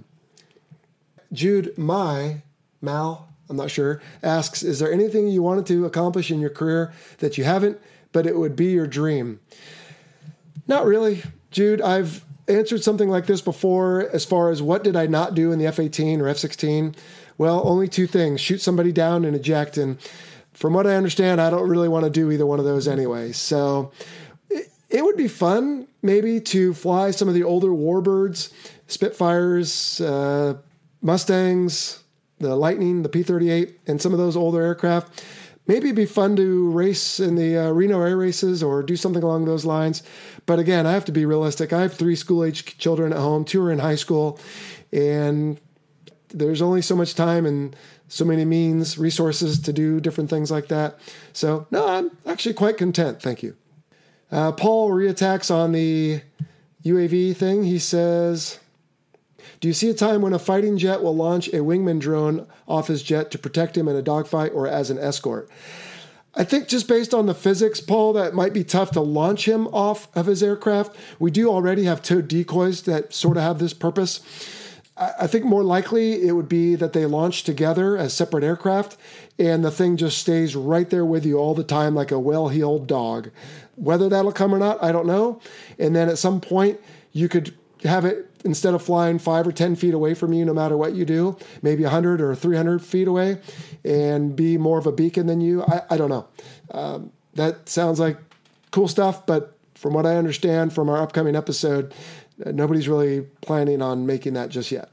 Jude Mal, I'm not sure, asks, is there anything you wanted to accomplish in your career that you haven't, but it would be your dream? Not really, Jude. I've answered something like this before as far as what did I not do in the F-18 or F-16? Well, only two things, shoot somebody down and eject. And from what I understand, I don't really want to do either one of those anyway. So it would be fun maybe to fly some of the older Warbirds, Spitfires, Mustangs, the Lightning, the P-38, and some of those older aircraft. Maybe it'd be fun to race in the Reno Air Races or do something along those lines. But again, I have to be realistic. I have 3 school-age children at home, 2 are in high school, and there's only so much time and so many means, resources to do different things like that. So, no, I'm actually quite content. Thank you. Paul reattacks on the UAV thing. He says, do you see a time when a fighting jet will launch a wingman drone off his jet to protect him in a dogfight or as an escort? I think just based on the physics, Paul, that might be tough to launch him off of his aircraft. We do already have towed decoys that sort of have this purpose. I think more likely it would be that they launch together as separate aircraft and the thing just stays right there with you all the time like a well-heeled dog. Whether that'll come or not, I don't know. And then at some point you could have it, instead of flying 5 or 10 feet away from you, no matter what you do, maybe 100 or 300 feet away and be more of a beacon than you. I don't know. That sounds like cool stuff, but from what I understand from our upcoming episode, nobody's really planning on making that just yet.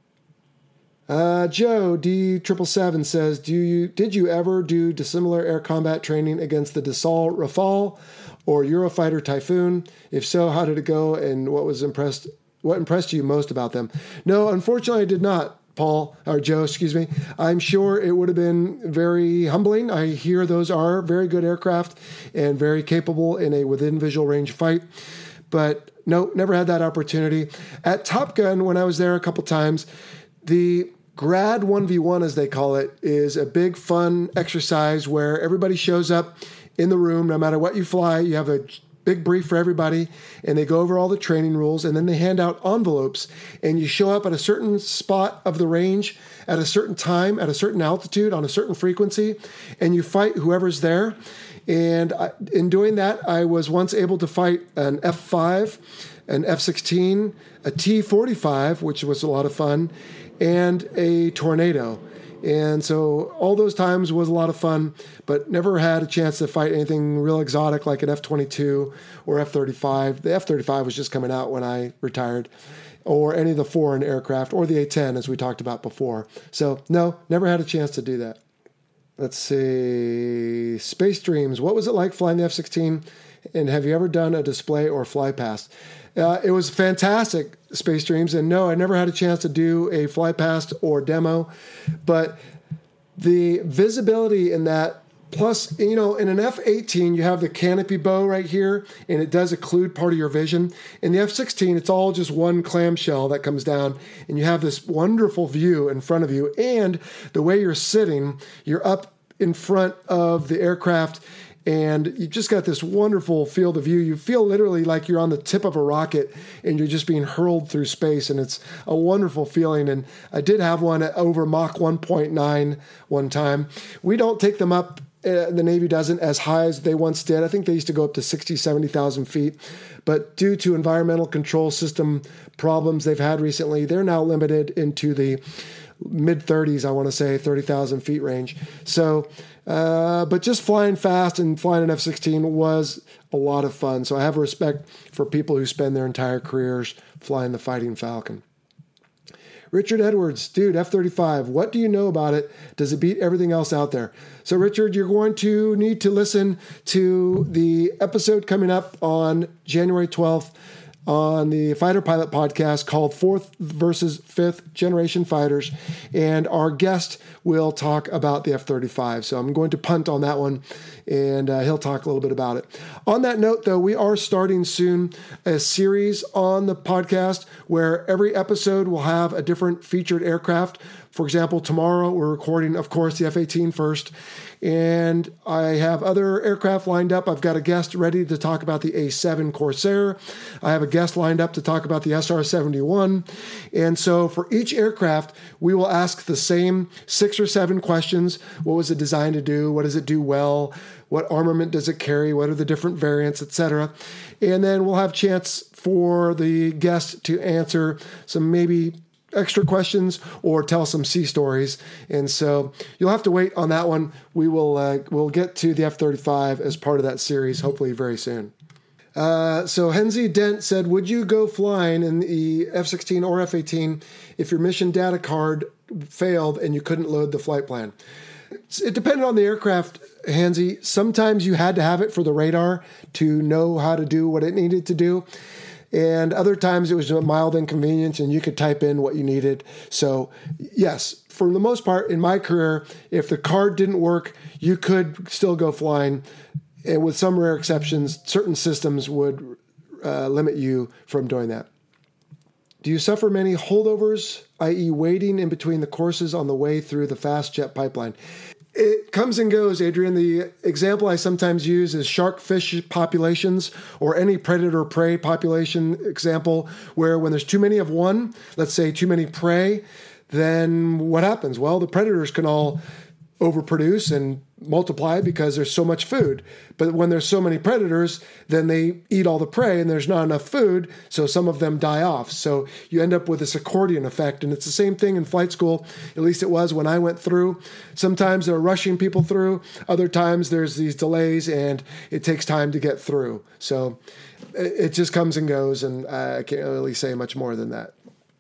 Joe D777 says, did you ever do dissimilar air combat training against the Dassault Rafale or Eurofighter Typhoon? If so, how did it go and what impressed you most about them? No, unfortunately I did not, Joe, excuse me. I'm sure it would have been very humbling. I hear those are very good aircraft and very capable in a within visual range fight. But no, never had that opportunity. At Top Gun, when I was there a couple times, the Grad 1v1, as they call it, is a big fun exercise where everybody shows up in the room. No matter what you fly, you have a big brief for everybody, and they go over all the training rules, and then they hand out envelopes, and you show up at a certain spot of the range at a certain time, at a certain altitude, on a certain frequency, and you fight whoever's there. And in doing that, I was once able to fight an F-5, an F-16, a T-45, which was a lot of fun, and a Tornado. And so all those times was a lot of fun, but never had a chance to fight anything real exotic like an F-22 or F-35. The F-35 was just coming out when I retired, or any of the foreign aircraft, or the A-10, as we talked about before. So no, never had a chance to do that. Let's see. Space Dreams. What was it like flying the F-16? And have you ever done a display or fly past? It was fantastic, Space Dreams. And no, I never had a chance to do a fly past or demo. But The visibility in that, plus, in an F-18, you have the canopy bow right here, and it does occlude part of your vision. In the F-16, it's all just one clamshell that comes down, and you have this wonderful view in front of you. And the way you're sitting, you're up in front of the aircraft, and you've just got this wonderful field of view. You feel literally like you're on the tip of a rocket and you're just being hurled through space, and it's a wonderful feeling. And I did have one at over Mach 1.9 one time. We don't take them up, the Navy doesn't, as high as they once did. I think they used to go up to 60, 70,000 feet. But due to environmental control system problems they've had recently, they're now limited into the mid-30s, I want to say, 30,000 feet range. So, but just flying fast and flying an F-16 was a lot of fun. So I have respect for people who spend their entire careers flying the Fighting Falcon. Richard Edwards, dude, F-35, what do you know about it? Does it beat everything else out there? So, Richard, you're going to need to listen to the episode coming up on January 12th on the Fighter Pilot podcast called Fourth versus Fifth Generation Fighters, and our guest will talk about the F-35. So I'm going to punt on that one, and he'll talk a little bit about it. On that note, though, we are starting soon a series on the podcast where every episode will have a different featured aircraft. For example, tomorrow we're recording, of course, the F-18 first, and I have other aircraft lined up. I've got a guest ready to talk about the A-7 Corsair. I have a guest lined up to talk about the SR-71. And so for each aircraft, we will ask the same 6 or 7 questions. What was it designed to do? What does it do well? What armament does it carry? What are the different variants, etc.? And then we'll have chance for the guest to answer some maybe extra questions or tell some sea stories. And so you'll have to wait on that one. We'll get to the F-35 as part of that series, hopefully very soon. So Henzi Dent said, would you go flying in the F-16 or F-18 if your mission data card failed and you couldn't load the flight plan? It depended on the aircraft, Henzi. Sometimes you had to have it for the radar to know how to do what it needed to do. And other times it was a mild inconvenience and you could type in what you needed. So yes, for the most part in my career, if the card didn't work, you could still go flying. And with some rare exceptions, certain systems would limit you from doing that. Do you suffer many holdovers, i.e. waiting in between the courses on the way through the fast jet pipeline? It comes and goes, Adrian. The example I sometimes use is shark fish populations or any predator-prey population example, where when there's too many of one, let's say too many prey, then what happens? Well, the predators can all overproduce and multiply because there's so much food. But when there's so many predators, then they eat all the prey and there's not enough food, so some of them die off. So you end up with this accordion effect. And it's the same thing in flight school, at least it was when I went through. Sometimes they're rushing people through, other times there's these delays and it takes time to get through. So it just comes and goes, and I can't really say much more than that.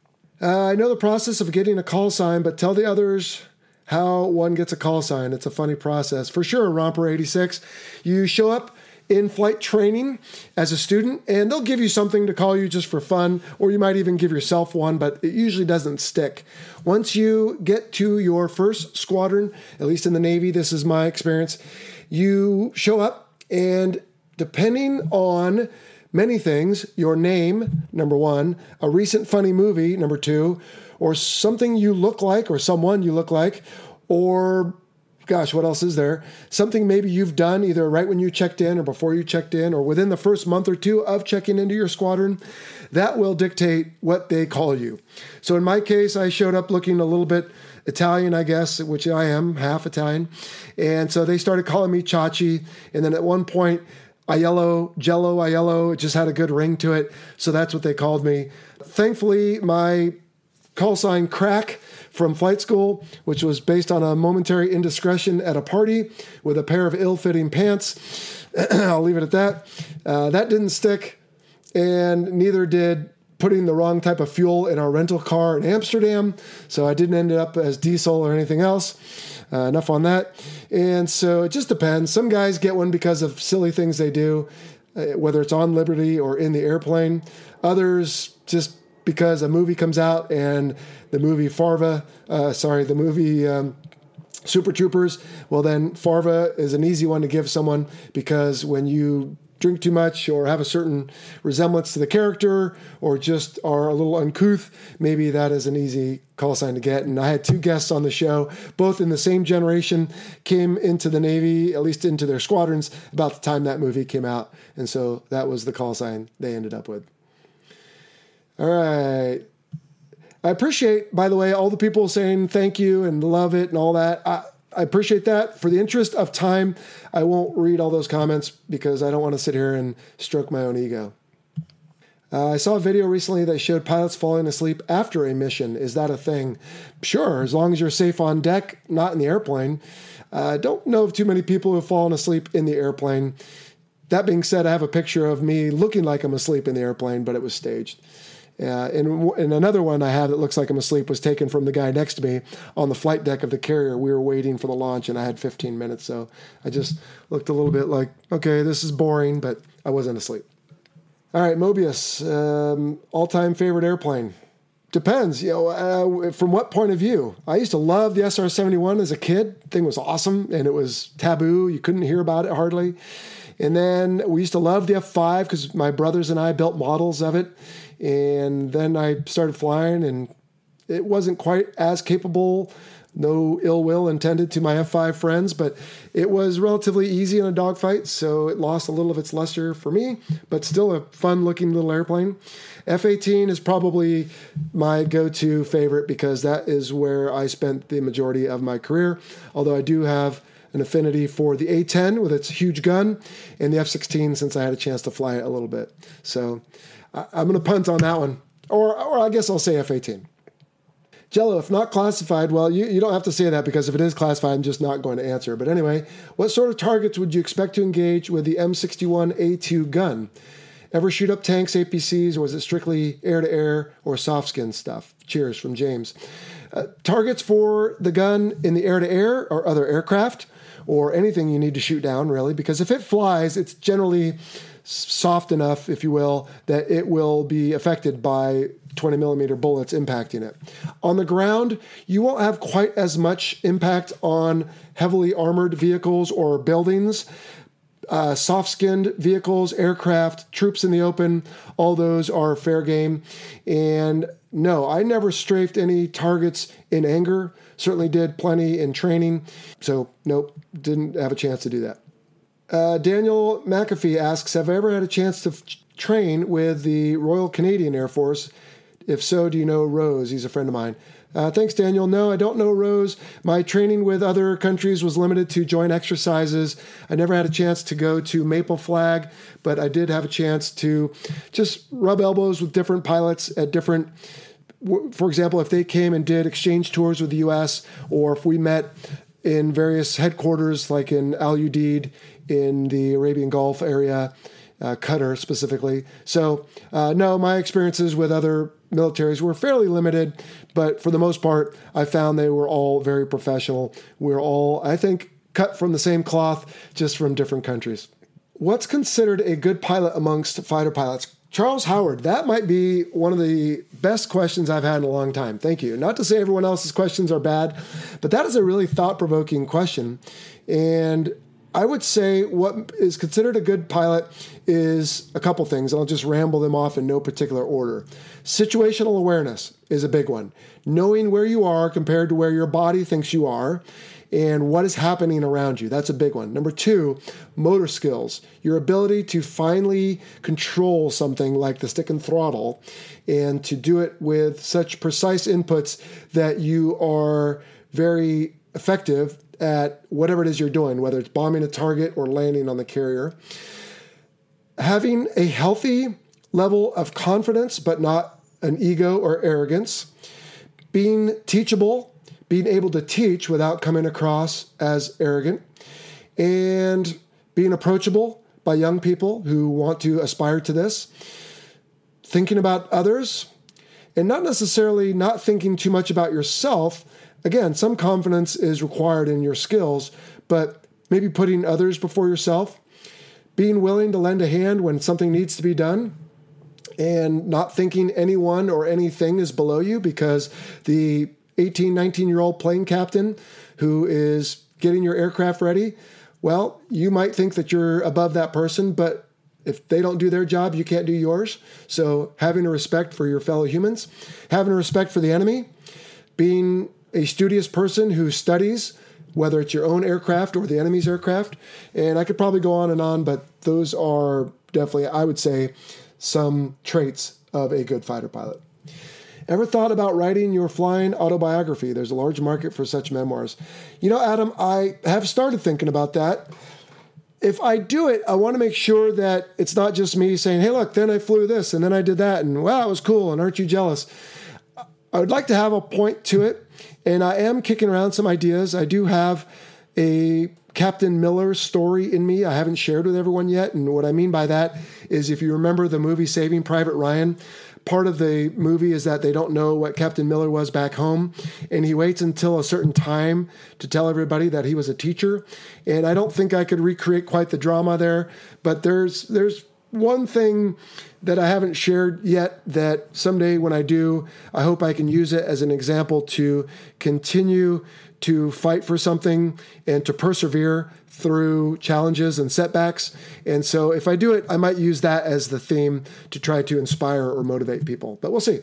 I know the process of getting a call sign, but tell the others how one gets a call sign. It's a funny process. For sure, Romper 86, you show up in flight training as a student, and they'll give you something to call you just for fun, or you might even give yourself one, but it usually doesn't stick. Once you get to your first squadron, at least in the Navy, this is my experience, you show up, and depending on many things, your name, number one, a recent funny movie, number two, or something you look like, or someone you look like, or, gosh, what else is there? Something maybe you've done either right when you checked in or before you checked in or within the first month or two of checking into your squadron, that will dictate what they call you. So in my case, I showed up looking a little bit Italian, I guess, which I am, half Italian. And so they started calling me Chachi. And then at one point, Aiello, Jello, Aiello, it just had a good ring to it. So that's what they called me. Thankfully, my call sign Crack from flight school, which was based on a momentary indiscretion at a party with a pair of ill-fitting pants. I'll leave it at that. That didn't stick, and neither did putting the wrong type of fuel in our rental car in Amsterdam. So I didn't end up as diesel or anything else. Enough on that. And so it just depends. Some guys get one because of silly things they do, whether it's on Liberty or in the airplane. Others just because a movie comes out and the movie Super Troopers, well then Farva is an easy one to give someone, because when you drink too much or have a certain resemblance to the character or just are a little uncouth, maybe that is an easy call sign to get. And I had 2 guests on the show, both in the same generation, came into the Navy, at least into their squadrons, about the time that movie came out. And so that was the call sign they ended up with. All right. I appreciate, by the way, all the people saying thank you and love it and all that. I appreciate that. For the interest of time, I won't read all those comments because I don't want to sit here and stroke my own ego. I saw a video recently that showed pilots falling asleep after a mission. Is that a thing? Sure, as long as you're safe on deck, not in the airplane. I don't know of too many people who have fallen asleep in the airplane. That being said, I have a picture of me looking like I'm asleep in the airplane, but it was staged. And another one I have that looks like I'm asleep was taken from the guy next to me on the flight deck of the carrier. We were waiting for the launch, and I had 15 minutes, so I just looked a little bit like, okay, this is boring, but I wasn't asleep. All right, Mobius, all-time favorite airplane. Depends, from what point of view. I used to love the SR-71 as a kid. The thing was awesome, and it was taboo. You couldn't hear about it hardly. And then we used to love the F-5 because my brothers and I built models of it. And then I started flying, and it wasn't quite as capable. No ill will intended to my F-5 friends, but it was relatively easy in a dogfight, so it lost a little of its luster for me, but still a fun-looking little airplane. F-18 is probably my go-to favorite because that is where I spent the majority of my career, although I do have an affinity for the A-10 with its huge gun, and the F-16 since I had a chance to fly it a little bit. So I'm going to punt on that one. Or I guess I'll say F-18. Jello, if not classified, well, you don't have to say that because if it is classified, I'm just not going to answer. But anyway, what sort of targets would you expect to engage with the M61A2 gun? Ever shoot up tanks, APCs, or was it strictly air-to-air or soft-skin stuff? Cheers from James. Targets for the gun in the air-to-air or other aircraft, or anything you need to shoot down, really, because if it flies, it's generally soft enough, if you will, that it will be affected by 20 millimeter bullets impacting it. On the ground, you won't have quite as much impact on heavily armored vehicles or buildings. Soft-skinned vehicles, aircraft, troops in the open, all those are fair game. And no, I never strafed any targets in anger. Certainly did plenty in training. So nope, didn't have a chance to do that. Daniel McAfee asks, have I ever had a chance to train with the Royal Canadian Air Force? If so, do you know Rose? He's a friend of mine. Thanks, Daniel. No, I don't know Rose. My training with other countries was limited to joint exercises. I never had a chance to go to Maple Flag, but I did have a chance to just rub elbows with different pilots at different, for example, if they came and did exchange tours with the U.S., or if we met in various headquarters like in Al Udeid in the Arabian Gulf area, Qatar specifically. So, no, my experiences with other militaries were fairly limited, but for the most part, I found they were all very professional. We're all, I think, cut from the same cloth, just from different countries. What's considered a good pilot amongst fighter pilots? Charles Howard, that might be one of the best questions I've had in a long time. Thank you. Not to say everyone else's questions are bad, but that is a really thought-provoking question. And I would say what is considered a good pilot is a couple things. I'll just ramble them off in no particular order. Situational awareness is a big one. Knowing where you are compared to where your body thinks you are and what is happening around you. That's a big one. Number 2, motor skills. Your ability to finally control something like the stick and throttle and to do it with such precise inputs that you are very effective at whatever it is you're doing, whether it's bombing a target or landing on the carrier. Having a healthy level of confidence, but not an ego or arrogance. Being teachable, being able to teach without coming across as arrogant. And being approachable by young people who want to aspire to this. Thinking about others, and not necessarily not thinking too much about yourself. Again, some confidence is required in your skills, but maybe putting others before yourself, being willing to lend a hand when something needs to be done, and not thinking anyone or anything is below you because the 18, 19-year-old plane captain who is getting your aircraft ready, well, you might think that you're above that person, but if they don't do their job, you can't do yours. So having a respect for your fellow humans, having a respect for the enemy, being a studious person who studies, whether it's your own aircraft or the enemy's aircraft. And I could probably go on, but those are definitely, I would say, some traits of a good fighter pilot. Ever thought about writing your flying autobiography? There's a large market for such memoirs. You know, Adam, I have started thinking about that. If I do it, I want to make sure that it's not just me saying, hey, look, then I flew this and then I did that and wow, it was cool and aren't you jealous? I would like to have a point to it, and I am kicking around some ideas. I do have a Captain Miller story in me I haven't shared with everyone yet, and what I mean by that is if you remember the movie Saving Private Ryan, part of the movie is that they don't know what Captain Miller was back home, and he waits until a certain time to tell everybody that he was a teacher. And I don't think I could recreate quite the drama there, but there's one thing that I haven't shared yet that someday when I do, I hope I can use it as an example to continue to fight for something and to persevere through challenges and setbacks. And so if I do it, I might use that as the theme to try to inspire or motivate people, but we'll see.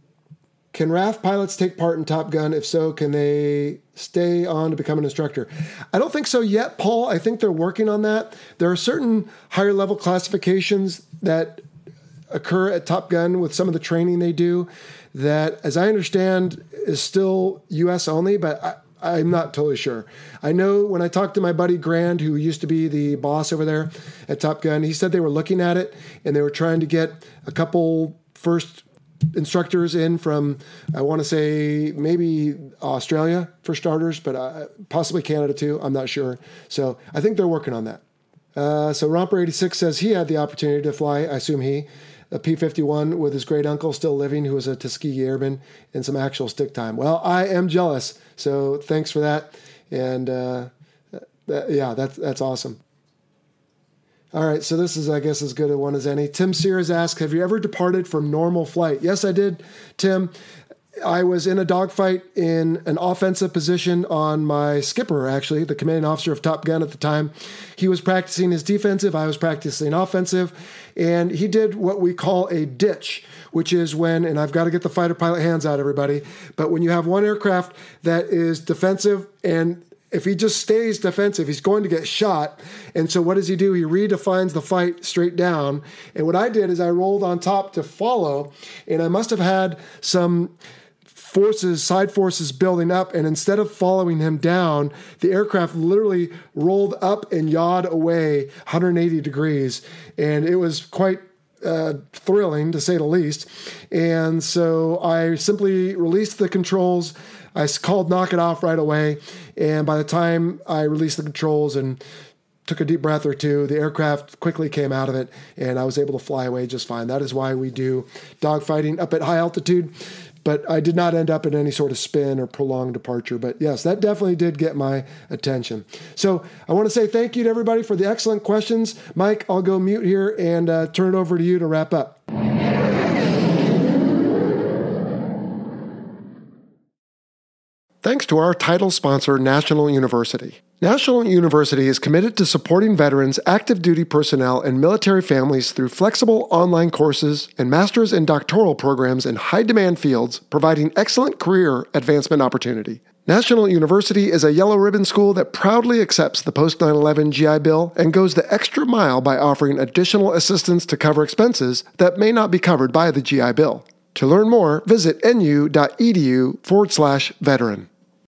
Can RAF pilots take part in Top Gun? If so, can they stay on to become an instructor? I don't think so yet, Paul. I think they're working on that. There are certain higher level classifications that occur at Top Gun with some of the training they do that, as I understand, is still U.S. only, but I'm not totally sure. I know when I talked to my buddy Grand, who used to be the boss over there at Top Gun, he said they were looking at it and they were trying to get a couple first instructors in from, I want to say maybe Australia for starters, but possibly Canada too. I'm not sure. So I think they're working on that. So Romper86 says he had the opportunity to fly, I assume a P-51 with his great uncle still living, who was a Tuskegee Airman, and some actual stick time. Well, I am jealous. So thanks for that. And that's awesome. All right, so this is, I guess, as good a one as any. Tim Sears asks, have you ever departed from normal flight? Yes, I did, Tim. I was in a dogfight in an offensive position on my skipper, actually, the commanding officer of Top Gun at the time. He was practicing his defensive, I was practicing offensive, and he did what we call a ditch, which is when, and I've got to get the fighter pilot hands out, everybody, but when you have one aircraft that is defensive, and if he just stays defensive, he's going to get shot. And so what does he do? He redefines the fight straight down. And what I did is I rolled on top to follow, and I must have had some side forces building up, and instead of following him down, the aircraft literally rolled up and yawed away 180 degrees, and it was quite thrilling, to say the least. And so I simply released the controls. I called knock it off right away, and by the time I released the controls and took a deep breath or two, the aircraft quickly came out of it, and I was able to fly away just fine. That is why we do dogfighting up at high altitude. But I did not end up in any sort of spin or prolonged departure. But yes, that definitely did get my attention. So I want to say thank you to everybody for the excellent questions. Mike, I'll go mute here and turn it over to you to wrap up. Thanks to our title sponsor, National University. National University is committed to supporting veterans, active duty personnel, and military families through flexible online courses and master's and doctoral programs in high-demand fields, providing excellent career advancement opportunity. National University is a yellow ribbon school that proudly accepts the post-9/11 GI Bill and goes the extra mile by offering additional assistance to cover expenses that may not be covered by the GI Bill. To learn more, visit nu.edu/veteran.